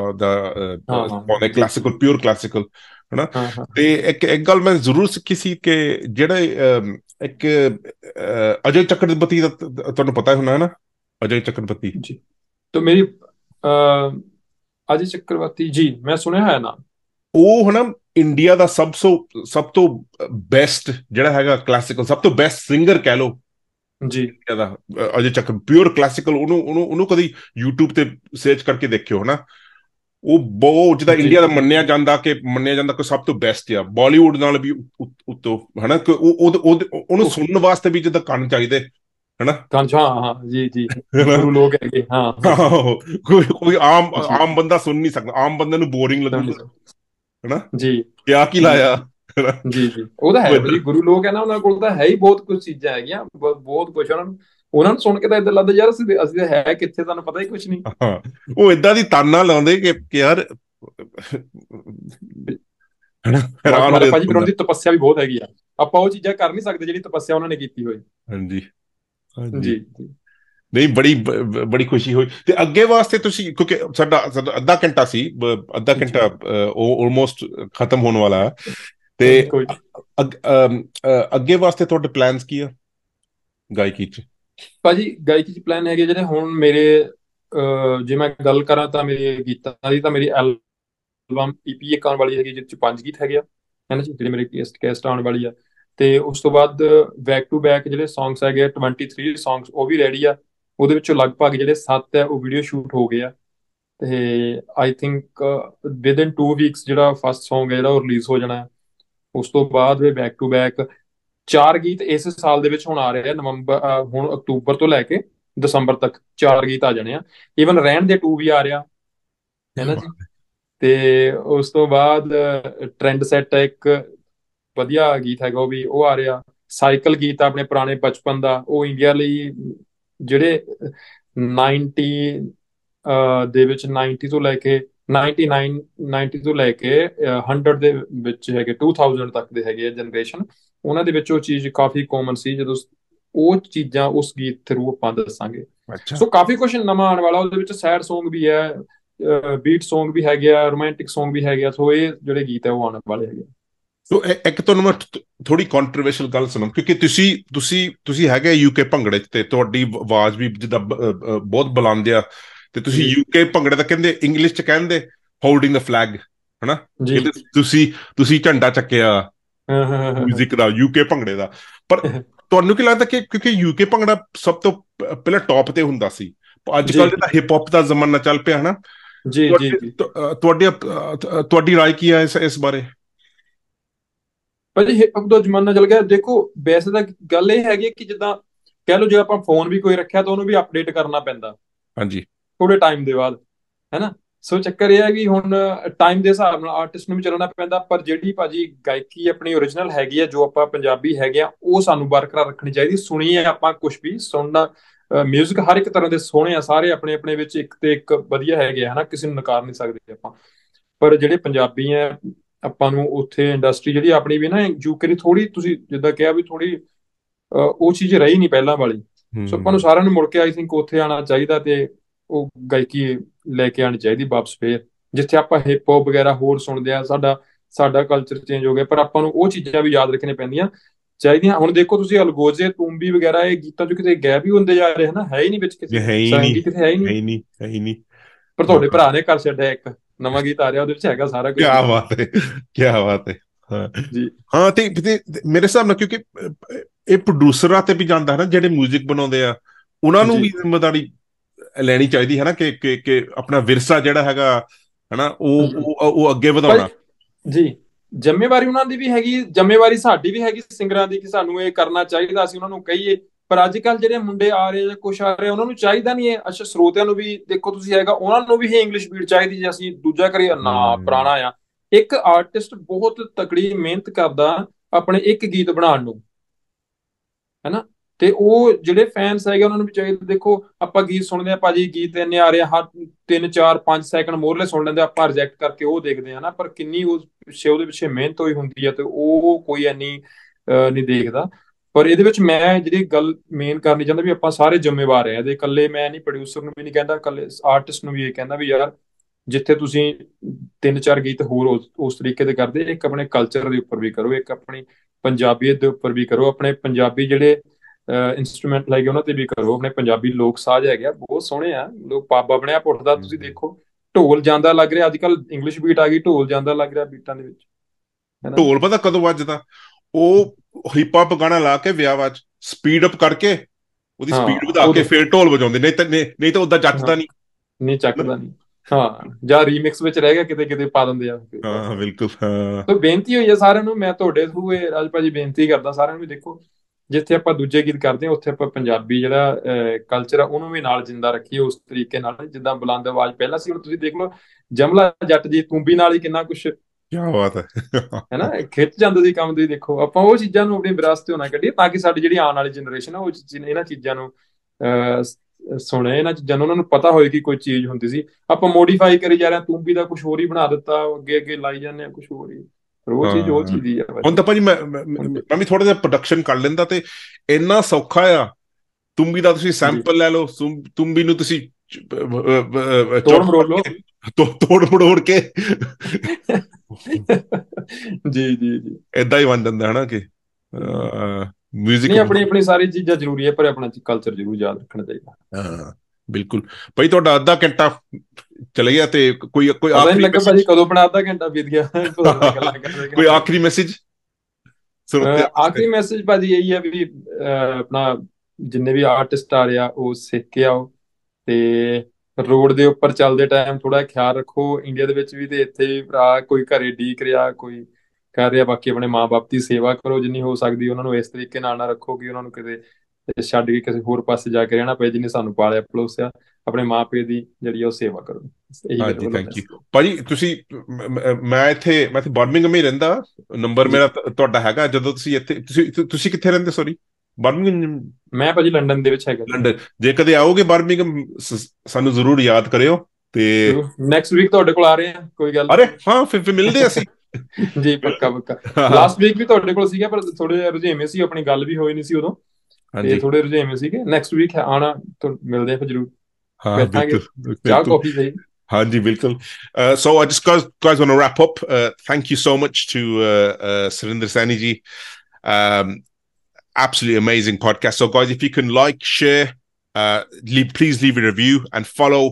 Speaker 1: ਦਾ ਕਲਾਸੀਕਲ, ਪਿਓਰ ਕਲਾਸੀਕਲ, ਹਨਾ? ਤੇ ਇੱਕ ਗੱਲ ਮੈਂ ਜ਼ਰੂਰ ਸਿੱਖੀ ਸੀ ਕਿ ਜਿਹੜਾ ਇੱਕ ਅਜੇ ਚੱਕਰਵਰਤੀ ਦਾ ਤੁਹਾਨੂੰ ਪਤਾ ਹੋਣਾ ਹੈ ਨਾ? ਅਜੇ ਚੱਕਰਵਰਤੀ
Speaker 2: ਜੀ, ਤਾਂ ਮੇਰੀ ਅਜੇ ਚੱਕਰਵਰਤੀ ਜੀ, ਮੈਂ ਸੁਣਿਆ ਹੈ ਨਾ।
Speaker 1: ਉਹ ਹਨਾ ਇੰਡੀਆ ਦਾ ਸਭ ਤੋਂ ਬੈਸਟ ਜਿਹੜਾ ਹੈਗਾ ਕਲਾਸੀਕਲ, ਸਭ ਤੋਂ ਬੈਸਟ ਸਿੰਗਰ ਕਹਿ ਲਓ
Speaker 2: ਜੀ,
Speaker 1: ਇੰਡੀਆ ਦਾ, ਅਜੇ ਚੱਕਰ, ਪਿਓਰ ਕਲਾਸੀਕਲ। ਉਹਨੂੰ ਕਦੀ YouTube ਤੇ ਸਰਚ ਕਰਕੇ ਦੇਖਿਓ, ਹਨਾ? ਉਹ ਬਹੁਤ ਜਿੱਦਾਂ ਇੰਡੀਆ ਦਾ ਮੰਨਿਆ ਜਾਂਦਾ ਕਿ ਸਭ ਤੋਂ ਬੈਸਟ ਆ, ਬਾਲੀਵੁੱਡ ਨਾਲ ਵੀ ਉੱਤੋਂ, ਹਨਾ? ਕਿ ਉਹਨੂੰ ਸੁਣਨ ਵਾਸਤੇ ਵੀ ਜਿੱਦਾਂ ਕੰਨ ਚਾਹੀਦੇ, ਹਨਾ?
Speaker 2: ਹਾਂ ਜੀ, ਗੁਰੂ ਲੋਕ ਹੈਗੇ। ਹਾਂ,
Speaker 1: ਕੋਈ ਆਮ ਬੰਦਾ ਸੁਣ ਨਹੀਂ ਸਕਦਾ, ਆਮ ਬੰਦੇ ਨੂੰ ਬੋਰਿੰਗ ਲੱਗੂਗਾ, ਹਨਾ?
Speaker 2: ਜੀ,
Speaker 1: ਕਿਆ ਕੀ ਲਾਇਆ।
Speaker 2: ਜੀ, ਉਹ ਤਾਂ ਹੈ ਭਾਜੀ, ਗੁਰੂ ਲੋਕ ਹੈ ਨਾ, ਉਹਨਾਂ ਕੋਲ ਤਾਂ ਹੈ ਹੀ ਬਹੁਤ ਕੁਝ ਚੀਜ਼ਾਂ ਹੈਗੀਆਂ, ਬਹੁਤ ਕੁਝ। ਉਹਨਾਂ ਨੂੰ ਸੁਣ ਕੇ ਤਾਂ ਏਦਾਂ ਲੱਗਦਾ ਯਾਰ ਅਸੀਂ ਤਾਂ ਹੈ ਕਿੱਥੇ, ਤੁਹਾਨੂੰ ਪਤਾ ਹੀ ਕੁਝ ਨਹੀਂ।
Speaker 1: ਹਾਂ, ਉਹ ਏਦਾਂ ਦੀ ਤਾਨਾ ਲਾਉਂਦੇ ਕਿ ਯਾਰ
Speaker 2: ਭਾਜੀ, ਉਹਨਾਂ ਦੀ ਤਪੱਸਿਆ ਵੀ ਬਹੁਤ ਹੈਗੀ ਆ, ਆਪਾਂ ਉਹ ਚੀਜ਼ਾਂ ਕਰ ਨਹੀਂ ਸਕਦੇ ਜਿਹੜੀ ਤਪੱਸਿਆ ਉਹਨਾਂ ਨੇ ਕੀਤੀ ਹੋਈ।
Speaker 1: ਹਾਂਜੀ,
Speaker 2: ਜੀ।
Speaker 1: ਨਹੀਂ, ਬੜੀ ਖੁਸ਼ੀ ਹੋਈ। ਤੇ ਅੱਗੇ ਵਾਸਤੇ ਤੁਸੀਂ, ਕਿਉਂਕਿ ਸਾਡਾ ਅੱਧਾ ਘੰਟਾ ਸੀ, ਅੱਧਾ ਘੰਟਾ ਆਲਮੋਸਟ ਖਤਮ ਹੋਣ ਵਾਲਾ ਹੈ, ਤੇ ਅੱਗੇ ਵਾਸਤੇ ਤੁਹਾਡੇ ਪਲਾਨਸ ਕੀ ਆ ਗਾਇਕੀ ਚ?
Speaker 2: ਭਾਜੀ ਗਾਇਕੀ ਚ ਪਲਾਨ ਹੈਗੇ ਜਿਹੜੇ ਹੁਣ ਮੇਰੇ, ਜੇ ਮੈਂ ਗੱਲ ਕਰਾਂ ਤਾਂ ਮੇਰੇ ਗੀਤਾਂ ਦੀ, ਤਾਂ ਮੇਰੀ ਐਲਬਮ EP ਇੱਕ ਆਉਣ ਵਾਲੀ ਹੈਗੀ, ਜਿਹਦੇ ਚ 5 ਗੀਤ ਹੈਗੇ ਆ, ਹੈ ਨਾ ਜੀ, ਜਿਹੜੇ ਮੇਰੇ ਕੈਸਟ ਆਉਣ ਵਾਲੀ ਆ। ਤੇ ਉਸ ਤੋਂ ਬਾਅਦ ਬੈਕ ਟੂ ਬੈਕ ਜਿਹੜੇ ਸੌਂਗਸ ਹੈਗੇ ਆ, 23 ਸੌਂਗਸ, ਉਹ ਵੀ ਰੈਡੀ ਆ। ਉਹਦੇ ਵਿੱਚੋਂ ਲਗਭਗ ਜਿਹੜੇ 7 ਹੈ ਉਹ ਵੀਡੀਓ ਸ਼ੂਟ ਹੋ ਗਏ ਆ, ਤੇ ਆਈ ਥਿੰਕ ਵਿਦਨ 2 ਵੀਕਸ ਜਿਹੜਾ ਫਸਟ ਸੌਂਗ ਹੈ ਜਿਹੜਾ ਉਹ ਰਿਲੀਜ਼ ਹੋ ਜਾਣਾ ਹੈ। ਉਸ ਤੋਂ ਬਾਅਦ ਵੀ ਬੈਕ ਟੂ ਬੈਕ 4 ਗੀਤ ਇਸ ਸਾਲ ਦੇ ਵਿੱਚ ਹੁਣ ਆ ਰਹੇ ਆ, ਹੁਣ ਅਕਤੂਬਰ ਤੋਂ ਲੈ ਕੇ ਦਸੰਬਰ ਤੱਕ 4 ਗੀਤ ਆ ਜਾਣੇ ਆ। ਈਵਨ ਰਹਿਣ ਦੇ 2 ਵੀ ਆ ਰਿਹਾ, ਹੈ ਨਾ ਜੀ। ਤੇ ਉਸ ਤੋਂ ਬਾਅਦ ਟ੍ਰੈਂਡ ਸੈੱਟ ਹੈ ਇੱਕ ਵਧੀਆ ਗੀਤ ਹੈਗਾ, ਉਹ ਆ ਰਿਹਾ। ਸਾਈਕਲ ਗੀਤ ਆਪਣੇ ਪੁਰਾਣੇ ਬਚਪਨ ਦਾ, ਉਹ ਇੰਡੀਆ ਲਈ ਜਿਹੜੇ 90 ਦੇ ਵਿੱਚ 90 ਤੋਂ ਲੈ ਕੇ 90 ਤੋਂ ਲੈ ਕੇ 100 ਦੇ ਵਿੱਚ ਹੈਗੇ, 2000 ਤੱਕ ਦੇ ਹੈਗੇ ਆ ਜਨਰੇਸ਼ਨ, ਉਹਨਾਂ ਦੇ ਵਿੱਚ ਉਹ ਚੀਜ਼ ਕਾਫੀ ਕਾਮਨ ਸੀ। ਜਦੋਂ ਉਹ ਚੀਜ਼ਾਂ ਉਸ ਗੀਤ ਥਰੂ ਆਪਾਂ ਦੱਸਾਂਗੇ। ਸੋ ਕਾਫੀ ਕੁਝ ਨਵਾਂ ਆਉਣ ਵਾਲਾ, ਉਹਦੇ ਵਿੱਚ ਸੈਡ ਸੌਂਗ ਵੀ ਹੈ, ਬੀਟ ਸੌਂਗ ਵੀ ਹੈਗੇ ਆ, ਰੋਮਾਂਟਿਕ ਸੌਂਗ ਵੀ ਹੈਗੇ ਆ। ਸੋ ਇਹ ਜਿਹੜੇ ਗੀਤ ਹੈ ਉਹ ਆਉਣ ਵਾਲੇ ਹੈਗੇ।
Speaker 1: ਸੋ ਇੱਕ ਤੁਹਾਨੂੰ ਮੈਂ ਥੋੜੀ ਕੰਟਰੋਵਰਸ਼ੀਅਲ ਗੱਲ ਸੁਣਾਂ, ਕਿਉਂਕਿ ਤੁਸੀਂ ਹੈਗੇ UK ਭੰਗੜੇ ਚ, ਤੇ ਤੁਹਾਡੀ ਆਵਾਜ਼ ਵੀ ਜਿੱਦਾਂ ਬਹੁਤ ਬੁਲੰਦ ਆ, ਤੇ ਤੁਸੀਂ UK ਭੰਗੜੇ ਦਾ ਕਹਿੰਦੇ, ਇੰਗਲਿਸ਼ ਚ ਕਹਿੰਦੇ ਹੋਲਡਿੰਗ ਦ ਫਲੈਗ, ਹਨਾ, ਕਹਿੰਦੇ ਤੁਸੀਂ ਝੰਡਾ ਚੱਕਿਆ ਮਿਊਜ਼ਿਕ ਦਾ, UK ਭੰਗੜੇ ਦਾ। ਪਰ ਤੁਹਾਨੂੰ ਕੀ ਲੱਗਦਾ ਕਿ ਕਿਉਂਕਿ UK ਭੰਗੜਾ ਸਭ ਤੋਂ ਪਹਿਲਾਂ ਟੌਪ ਤੇ ਹੁੰਦਾ ਸੀ, ਅੱਜ ਕੱਲ੍ਹ ਜਿਹੜਾ ਹਿਪ ਹੌਪ ਦਾ ਜ਼ਮਾਨਾ ਚੱਲ ਪਿਆ, ਹਨਾ, ਤੁਹਾਡੀ ਰਾਏ ਕੀ ਹੈ ਇਸ ਬਾਰੇ?
Speaker 2: ਭਾਜੀ ਹਿਪ ਹੌਪ ਦਾ ਜ਼ਮਾਨਾ ਚੱਲ ਗਿਆ। ਦੇਖੋ ਵੈਸੇ ਤਾਂ ਗੱਲ ਇਹ ਹੈਗੀ ਕਿ ਜਿੱਦਾਂ ਕਹਿ ਲਓ, ਜੇ ਆਪਾਂ ਫੋਨ ਵੀ ਕੋਈ ਰੱਖਿਆ ਤਾਂ ਉਹਨੂੰ ਵੀ ਅਪਡੇਟ ਕਰਨਾ ਪੈਂਦਾ
Speaker 1: ਹਾਂਜੀ
Speaker 2: ਥੋੜੇ ਟਾਈਮ ਦੇ ਬਾਅਦ, ਹੈਨਾ। ਸੋ ਚੱਕਰ ਇਹ ਹੈ ਕਿ ਹੁਣ ਟਾਈਮ ਦੇ ਹਿਸਾਬ ਨਾਲ ਆਰਟਿਸਟ ਨੂੰ ਵੀ ਚੱਲਣਾ ਪੈਂਦਾ, ਪਰ ਜਿਹੜੀ ਭਾਜੀ ਗਾਇਕੀ ਆਪਣੀ ਓਰੀਜਨਲ ਹੈਗੀ ਆ, ਜੋ ਆਪਾਂ ਪੰਜਾਬੀ ਹੈਗੇ ਆ, ਉਹ ਸਾਨੂੰ ਬਰਕਰਾਰ ਰੱਖਣੀ ਚਾਹੀਦੀ। ਸੁਣੀਏ ਆਪਾਂ ਕੁਛ ਵੀ ਸੁਣਨਾ, ਮਿਊਜ਼ਿਕ ਹਰ ਇੱਕ ਤਰ੍ਹਾਂ ਦੇ ਸੋਹਣੇ ਆ, ਸਾਰੇ ਆਪਣੇ ਆਪਣੇ ਵਿੱਚ ਇੱਕ ਤੇ ਇੱਕ ਵਧੀਆ ਹੈਗੇ ਆ, ਹਨਾ, ਕਿਸੇ ਨੂੰ ਨਕਾਰ ਨਹੀਂ ਸਕਦੇ ਆਪਾਂ। ਪਰ ਜਿਹੜੇ ਪੰਜਾਬੀ ਆ, ਆਪਾਂ ਨੂੰ ਉੱਥੇ ਇੰਡਸਟਰੀ ਜਿਹੜੀ ਆਪਣੀ ਵੀ ਨਾ UK ਦੀ ਥੋੜੀ, ਤੁਸੀਂ ਜਿੱਦਾਂ ਕਿਹਾ ਵੀ ਥੋੜੀ ਉਹ ਚੀਜ਼ ਰਹੀ ਨਹੀਂ ਪਹਿਲਾਂ ਵਾਲੀ। ਸੋ ਆਪਾਂ ਨੂੰ ਸਾਰਿਆਂ ਨੂੰ ਮੁੜ ਕੇ ਆਈ ਥਿੰਕ ਉੱਥੇ ਆਉਣਾ ਚਾਹੀਦਾ, ਤੇ ਉਹ ਗਾਇਕੀ ਲੈ ਕੇ ਆਉਣੀ ਚਾਹੀਦੀ ਵਾਪਸ ਫੇਰ, ਜਿੱਥੇ ਆਪਾਂ ਹਿਪ ਹੌਪ ਵਗੈਰਾ ਹੋਰ ਸੁਣਦੇ ਆ। ਸਾਡਾ ਕਲਚਰ ਚੇਂਜ ਹੋ ਗਿਆ, ਪਰ ਆਪਾਂ ਨੂੰ ਉਹ ਚੀਜ਼ਾਂ ਵੀ ਯਾਦ ਰੱਖਣੀਆਂ ਪੈਂਦੀਆਂ ਚਾਹੀਦੀਆਂ। ਹੁਣ ਦੇਖੋ ਤੁਸੀਂ ਅਲਗੋਜ਼ੇ, ਤੂੰਬੀ ਵਗੈਰਾ, ਇਹ ਗੀਤਾਂ ਚ ਕਿਤੇ ਗੈਪ ਹੀ ਹੁੰਦੇ ਜਾ ਰਹੇ, ਹਨਾ, ਹੈ ਹੀ ਨਹੀਂ ਵਿੱਚ ਕਿਸੇ ਸਾਰੰਗੀ, ਕਿਤੇ ਹੈ ਹੀ ਨਹੀਂ। ਪਰ ਤੁਹਾਡੇ ਭਰਾ ਨੇ ਕਰ ਛੱਡਿਆ, ਇੱਕ ਨਵਾਂ ਗੀਤ ਆ ਰਿਹਾ, ਉਹਦੇ ਵਿੱਚ ਹੈਗਾ ਸਾਰਾ ਕੁਝ।
Speaker 1: ਕਿਆ ਬਾਤ ਹੈ, ਕਿਆ ਬਾਤ ਹੈ। ਹਾਂ ਤੇ ਮੇਰੇ ਹਿਸਾਬ ਨਾਲ ਕਿਉਂਕਿ ਇਹ ਪ੍ਰੋਡਿਊਸਰਾਂ ਤੇ ਵੀ ਜਾਂਦਾ ਹੈ ਨਾ, ਜਿਹੜੇ ਮਿਊਜ਼ਿਕ ਬਣਾਉਂਦੇ ਆ, ਉਹਨਾਂ ਨੂੰ ਵੀ ਜ਼ਿੰਮੇਵਾਰੀ ਲੈਣੀ ਚਾਹੀਦੀ ਹੈ ਨਾ, ਕਿ ਆਪਣਾ ਵਿਰਸਾ ਜਿਹੜਾ ਹੈਗਾ, ਹਨਾ, ਉਹ ਅੱਗੇ ਵਧਾਉਣਾ।
Speaker 2: ਜੀ ਜ਼ਿੰਮੇਵਾਰੀ ਉਹਨਾਂ ਦੀ ਵੀ ਹੈਗੀ, ਜ਼ਿੰਮੇਵਾਰੀ ਸਾਡੀ ਵੀ ਹੈਗੀ ਸਿੰਗਰਾਂ ਦੀ, ਕਿ ਸਾਨੂੰ ਇਹ ਕਰਨਾ ਚਾਹੀਦਾ, ਅਸੀਂ ਉਹਨਾਂ ਨੂੰ ਕਹੀਏ। ਪਰ ਅੱਜ ਕੱਲ੍ਹ ਜਿਹੜੇ ਮੁੰਡੇ ਆ ਰਹੇ ਜਾਂ ਕੁਛ ਆ ਰਹੇ, ਉਹਨਾਂ ਨੂੰ ਚਾਹੀਦਾ ਨਹੀਂ ਹੈ। ਅੱਛਾ, ਸਰੋਤਿਆਂ ਨੂੰ ਵੀ ਦੇਖੋ ਤੁਸੀਂ ਹੈਗਾ, ਉਹਨਾਂ ਨੂੰ ਵੀ ਇਹ ਇੰਗਲਿਸ਼ ਬੀਟ ਚਾਹੀਦੀ, ਜੇ ਅਸੀਂ ਦੂਜਾ ਕਰੀਏ ਨਾ, ਪੁਰਾਣਾ ਆ। ਇੱਕ ਆਰਟਿਸਟ ਬਹੁਤ ਤਕੜੀ ਮਿਹਨਤ ਕਰਦਾ ਆਪਣੇ ਇੱਕ ਗੀਤ ਬਣਾਉਣ ਨੂੰ, ਹੈਨਾ, ਤੇ ਉਹ ਜਿਹੜੇ ਫੈਨਸ ਹੈਗੇ ਉਹਨਾਂ ਨੂੰ ਵੀ ਚਾਹੀਦਾ। ਦੇਖੋ ਆਪਾਂ ਗੀਤ ਸੁਣਦੇ ਆ ਭਾਜੀ, ਗੀਤ ਇੰਨੇ ਆ ਰਹੇ ਹਰ 3 4 5 ਸੈਕਿੰਡ ਮੋਰਲੇ ਸੁਣ ਲੈਂਦੇ, ਆਪਾਂ ਰਿਜੈਕਟ ਕਰਕੇ ਉਹ ਦੇਖਦੇ ਆ ਨਾ, ਪਰ ਕਿੰਨੀ ਉਹ ਪਿੱਛੇ ਉਹਦੇ ਪਿੱਛੇ ਮਿਹਨਤ ਹੋਈ ਹੁੰਦੀ ਆ, ਤੇ ਉਹ ਕੋਈ ਇੰਨੀ ਨਹੀਂ ਦੇਖਦਾ। ਪਰ ਇਹਦੇ ਵਿੱਚ ਮੈਂ ਜਿਹੜੀ ਗੱਲ ਮੇਨ ਕਰਨੀ ਚਾਹੁੰਦਾ ਵੀ ਆਪਾਂ ਸਾਰੇ ਜ਼ਿੰਮੇਵਾਰ ਆ ਇਹਦੇ, ਇਕੱਲੇ ਮੈਂ ਨਹੀਂ, ਪ੍ਰੋਡਿਊਸਰ ਨੂੰ ਵੀ ਨਹੀਂ ਕਹਿੰਦਾ, ਇਕੱਲੇ ਆਰਟਿਸਟ ਨੂੰ ਵੀ ਇਹ ਕਹਿੰਦਾ ਵੀ ਯਾਰ, ਜਿੱਥੇ ਤੁਸੀਂ 3 4 ਗੀਤ ਹੋਰ ਉਸ ਤਰੀਕੇ ਦੇ ਕਰਦੇ, ਇੱਕ ਆਪਣੇ ਕਲਚਰ ਦੇ ਉੱਪਰ ਵੀ ਕਰੋ, ਇੱਕ ਆਪਣੀ ਪੰਜਾਬੀਅਤ ਦੇ ਉੱਪਰ ਵੀ ਕਰੋ, ਆਪਣੇ ਪੰਜਾਬੀ ਜਿਹੜੇ ਇੰਸਟਰੂਮੈਂਟ ਲਾਈਕ ਉਹਨਾਂ ਤੇ ਵੀ ਕਰੋ। ਆਪਣੇ ਪੰਜਾਬੀ ਲੋਕ ਸਾਜ਼ ਹੈਗੇ ਬਹੁਤ ਸੋਹਣੇ ਆ, ਲੋਕ ਪਾਪਾ ਬਣਿਆ ਪੁੱਟਦਾ, ਤੁਸੀਂ ਦੇਖੋ ਢੋਲ ਜਾਂਦਾ ਲੱਗ ਰਿਹਾ, ਅੱਜ ਕੱਲ ਇੰਗਲਿਸ਼ ਬੀਟ ਆ ਗਈ, ਢੋਲ ਜਾਂਦਾ ਲੱਗ ਰਿਹਾ ਬੀਟਾਂ ਦੇ ਵਿੱਚ।
Speaker 1: ਢੋਲ ਪਤਾ ਕਦੋਂ ਵੱਜਦਾ? ਉਹ ਹਿਪ ਹੌਪ ਗਾਣਾ ਲਾ ਕੇ ਵਿਆਹਾਂ 'ਚ ਸਪੀਡ ਅਪ ਕਰਕੇ, ਉਹਦੀ ਸਪੀਡ ਵਧਾ ਕੇ ਫੇਰ ਢੋਲ ਵਜਾਉਂਦੇ, ਨਹੀਂ ਤਾਂ ਉਹਦਾ ਜੱਚਦਾ
Speaker 2: ਨਹੀਂ ਚੱਕਦਾ ਨਹੀਂ। ਹਾਂ, ਜਾਂ ਰੀਮਿਕਸ ਵਿੱਚ ਰਹਿ ਗਿਆ, ਕਿਤੇ ਕਿਤੇ ਪਾ ਦਿੰਦੇ ਆ।
Speaker 1: ਹਾਂ ਬਿਲਕੁਲ।
Speaker 2: ਤਾਂ ਬੇਨਤੀ ਹੋਈ ਹੈ ਸਾਰਿਆਂ ਨੂੰ, ਮੈਂ ਤੁਹਾਡੇ ਥਰੂ ਇਹ ਰਾਜ ਭਾਜੀ ਬੇਨਤੀ ਕਰਦਾ ਸਾਰਿਆਂ ਨੂੰ ਵੀ, ਦੇਖੋ ਜਿੱਥੇ ਆਪਾਂ ਦੂਜੇ ਗੀਤ ਕਰਦੇ ਹਾਂ, ਉੱਥੇ ਆਪਾਂ ਪੰਜਾਬੀ ਜਿਹੜਾ ਕਲਚਰ ਆ ਉਹਨੂੰ ਵੀ ਨਾਲ ਜਿੰਦਾ ਰੱਖੀਏ, ਉਸ ਤਰੀਕੇ ਨਾਲ ਜਿੱਦਾਂ ਬੁਲੰਦ ਆਵਾਜ਼ ਪਹਿਲਾਂ ਸੀ। ਹੁਣ ਤੁਸੀਂ ਦੇਖ ਲਓ ਜਮਲਾ ਜੱਟ ਜੀ ਤੂੰਬੀ ਨਾਲ ਹੀ ਕਿੰਨਾ ਕੁਛ,
Speaker 1: ਕਿਆ ਬਾਤ ਹੈ,
Speaker 2: ਹੈਨਾ, ਖਿੱਚ ਜਾਂਦਾ ਸੀ ਕੰਮ। ਤੁਸੀਂ ਦੇਖੋ ਆਪਾਂ ਉਹ ਚੀਜ਼ਾਂ ਨੂੰ ਆਪਣੀ ਵਿਰਾਸਤ ਹੋਣਾ ਕੱਢੀਏ, ਤਾਂ ਕਿ ਸਾਡੀ ਜਿਹੜੀ ਆਉਣ ਵਾਲੀ ਜਨਰੇਸ਼ਨ ਆ ਉਹ ਇਹਨਾਂ ਚੀਜ਼ਾਂ ਨੂੰ ਸੁਣੇ, ਇਹਨਾਂ ਚੀਜ਼ਾਂ ਨੂੰ ਉਹਨਾਂ ਨੂੰ ਪਤਾ ਹੋਏ ਕਿ ਕੋਈ ਚੀਜ਼ ਹੁੰਦੀ ਸੀ। ਆਪਾਂ ਮੋਡੀਫਾਈ ਕਰੀ ਜਾ ਰਹੇ ਹਾਂ, ਤੂੰਬੀ ਦਾ ਕੁਛ ਹੋਰ ਹੀ ਬਣਾ ਦਿੱਤਾ, ਅੱਗੇ ਅੱਗੇ ਲਾਈ ਜਾਂਦੇ ਆ ਕੁਛ ਹੋਰ ਹੀ, ਪਰ ਉਹ ਚੀਜ਼ ਹੀ ਆ।
Speaker 1: ਹੁਣ ਤਾਂ ਭਾਜੀ ਮੈਂ ਵੀ ਥੋੜਾ ਜਿਹਾ ਪ੍ਰੋਡਕਸ਼ਨ ਕਰ ਲੈਂਦਾ, ਤੇ ਇੰਨਾ ਸੌਖਾ ਆ। ਤੂੰਬੀ ਦਾ ਤੁਸੀਂ ਸੈਂਪਲ ਲੈ ਲਓ, ਤੂੰਬੀ ਨੂੰ ਤੁਸੀਂ ਤੋੜ ਮੜੋੜ ਕੇ
Speaker 2: ਜੀ
Speaker 1: ਏਦਾਂ ਹੀ ਬਣ ਜਾਂਦਾ, ਹਨਾ, ਕਿ ਮਿਊਜ਼ਿਕ
Speaker 2: ਨਹੀਂ, ਆਪਣੀ ਸਾਰੀ ਚੀਜ਼ਾਂ ਜ਼ਰੂਰੀ ਹੈ, ਪਰ ਆਪਣਾ ਕਲਚਰ ਜ਼ਰੂਰ ਯਾਦ ਰੱਖਣਾ ਚਾਹੀਦਾ।
Speaker 1: ਹਾਂ ਬਿਲਕੁਲ ਭਾਈ, ਤੁਹਾਡਾ ਅੱਧਾ ਘੰਟਾ ਚਲੇ ਗਿਆ, ਤੇ ਕੋਈ ਆਖਰੀ
Speaker 2: ਲੱਗਾ ਭਾਜੀ ਕਦੋਂ ਬਣਾ ਅੱਧਾ ਘੰਟਾ ਬੀਤ ਗਿਆ।
Speaker 1: ਕੋਈ ਆਖਰੀ ਮੈਸੇਜ?
Speaker 2: ਆਖਰੀ ਮੈਸੇਜ ਭਾਜੀ ਇਹੀ ਹੈ ਵੀ ਆਪਣਾ ਜਿੰਨੇ ਵੀ ਆਰਟਿਸਟ ਆ ਰਿਹਾ ਉਹ ਸਿੱਖ ਕੇ ਆਓ, ਤੇ ਰੋਡ ਦੇ ਉੱਪਰ ਚੱਲਦੇ ਟਾਈਮ ਥੋੜਾ ਖਿਆਲ ਰੱਖੋ, ਇੰਡੀਆ ਦੇ ਵਿੱਚ ਵੀ ਤੇ ਇੱਥੇ ਵੀ। ਭਰਾ ਕੋਈ ਘਰੇ ਡੀਕ ਰਿਹਾ, ਕੋਈ ਕਰ ਰਿਹਾ, ਬਾਕੀ ਆਪਣੇ ਮਾਂ-ਬਾਪ ਦੀ ਸੇਵਾ ਕਰੋ ਜਿੰਨੀ ਹੋ ਸਕਦੀ, ਉਹਨਾਂ ਨੂੰ ਇਸ ਤਰੀਕੇ ਨਾਲ ਨਾ ਰੱਖੋ ਕਿ ਉਹਨਾਂ ਨੂੰ ਕਿਤੇ ਛੱਡ ਕੇ ਕਿਸੇ ਹੋਰ ਪਾਸੇ ਜਾ ਕੇ ਰਹਿਣਾ ਪਏ, ਜਿਹਨੇ ਸਾਨੂੰ ਪਾਲਿਆ ਪਲੋਸਿਆ। ਆਪਣੇ ਮਾਂ-ਪਿਓ ਦੀ ਜਿਹੜੀ ਉਹ ਸੇਵਾ ਕਰੋ।
Speaker 1: ਹਾਂਜੀ, ਥੈਂਕ ਯੂ ਭਾਜੀ। ਮੈਂ ਇੱਥੇ ਬਰਮਿੰਘਮ ਹੀ ਰਹਿੰਦਾ, ਨੰਬਰ ਮੇਰਾ ਤੁਹਾਡਾ ਹੈਗਾ। ਜਦੋਂ ਤੁਸੀਂ ਇੱਥੇ, ਤੁਸੀਂ ਕਿੱਥੇ ਰਹਿੰਦੇ? Sorry, Birmingham? ਮੈਂ
Speaker 2: ਭਾਜੀ ਲੰਡਨ ਦੇ ਵਿੱਚ ਹੈਗਾ।
Speaker 1: ਲੰਡਨ। ਜੇ ਕਦੇ ਆਓਗੇ ਬਰਮਿੰਘਮ, ਸਾਨੂੰ ਜ਼ਰੂਰ ਯਾਦ ਕਰਿਓ। ਤੇ
Speaker 2: ਨੈਕਸਟ ਵੀਕ ਤੁਹਾਡੇ ਕੋਲ ਆ ਰਹੇ ਆ, ਕੋਈ ਗੱਲ?
Speaker 1: ਅਰੇ ਹਾਂ, ਫਿਰ ਮਿਲਦੇ ਅਸੀਂ।
Speaker 2: ਜੀ ਪੱਕਾ। ਲਾਸਟ ਵੀਕ ਵੀ ਤੁਹਾਡੇ ਕੋਲ ਸੀਗਾ, ਪਰ ਥੋੜੇ ਰੁਝੇਵੇਂ ਸੀ, ਆਪਣੀ ਗੱਲ ਵੀ ਹੋਈ ਨਹੀਂ ਸੀ ਉਦੋਂ, ਤੇ ਥੋੜੇ ਰੁਝੇਵੇਂ ਸੀਗੇ। ਨੈਕਸਟ ਵੀਕ ਆਉਣਾ, ਮਿਲਦੇ ਆ ਫਿਰ ਜ਼ਰੂਰ।
Speaker 1: ਹਾਂ ਬਿਲਕੁਲ,
Speaker 2: ਚਾਹ ਕੌਫੀ ਸਹੀ।
Speaker 1: Hanji, bilkul. So I just guys want to wrap up. Thank you so much to Surinder Saini ji. Absolutely amazing podcast. So guys, if you can like, share, please leave a review and follow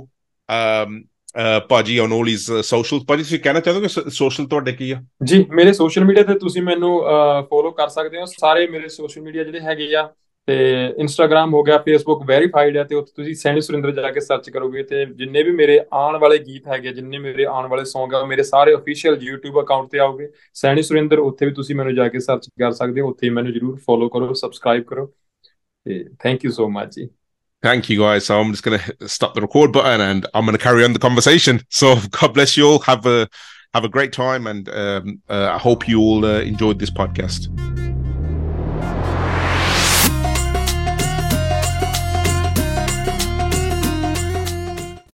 Speaker 1: ਭਾਜੀ on all his socials। ਭਾਜੀ ਤੁਸੀਂ ਕਹਿਣਾ ਚਾਹੋਗੇ social ਤੁਹਾਡੇ ਕੀ ਆ?
Speaker 2: ਜੀ ਮੇਰੇ social media ਤੇ ਤੁਸੀਂ ਮੈਨੂੰ ਫੋਲੋ ਕਰ ਸਕਦੇ ਹੋ। ਸਾਰੇ ਮੇਰੇ ਸੋਸ਼ਲ ਮੀਡੀਆ ਜਿਹੜੇ ਹੈਗੇ ਆ, ਤੇ ਇੰਸਟਾਗ੍ਰਾਮ ਹੋ ਗਿਆ, ਫੇਸਬੁੱਕ ਵੈਰੀਫਾਈਡ ਹੈ, ਤੇ ਉੱਥੇ ਤੁਸੀਂ ਸੈਣੀ ਸੁਰਿੰਦਰ ਜਾ ਕੇ ਸਰਚ ਕਰੋਗੇ ਤੇ ਜਿੰਨੇ ਵੀ ਮੇਰੇ ਆਉਣ ਵਾਲੇ ਗੀਤ ਹੈਗੇ, ਜਿੰਨੇ ਮੇਰੇ ਆਉਣ ਵਾਲੇ ਸੌਂਗ ਆ, ਮੇਰੇ ਸਾਰੇ ਅਫੀਸ਼ੀਅਲ YouTube ਅਕਾਊਂਟ ਤੇ ਆਓਗੇ, ਸੈਣੀ ਸੁਰਿੰਦਰ। ਉੱਥੇ ਵੀ ਤੁਸੀਂ ਮੈਨੂੰ ਜਾ ਕੇ ਸਰਚ ਕਰ ਸਕਦੇ ਹੋ। ਉੱਥੇ ਮੈਨੂੰ ਜਰੂਰ ਫੋਲੋ ਕਰੋ, ਸਬਸਕ੍ਰਾਈਬ ਕਰੋ, ਤੇ ਥੈਂਕ ਯੂ ਸੋ ਮਚ ਜੀ।
Speaker 1: Thank you, guys. So I'm just going to stop the record button and I'm going to carry on the conversation. So God bless you all. Have a great time, and I hope you all enjoyed this podcast.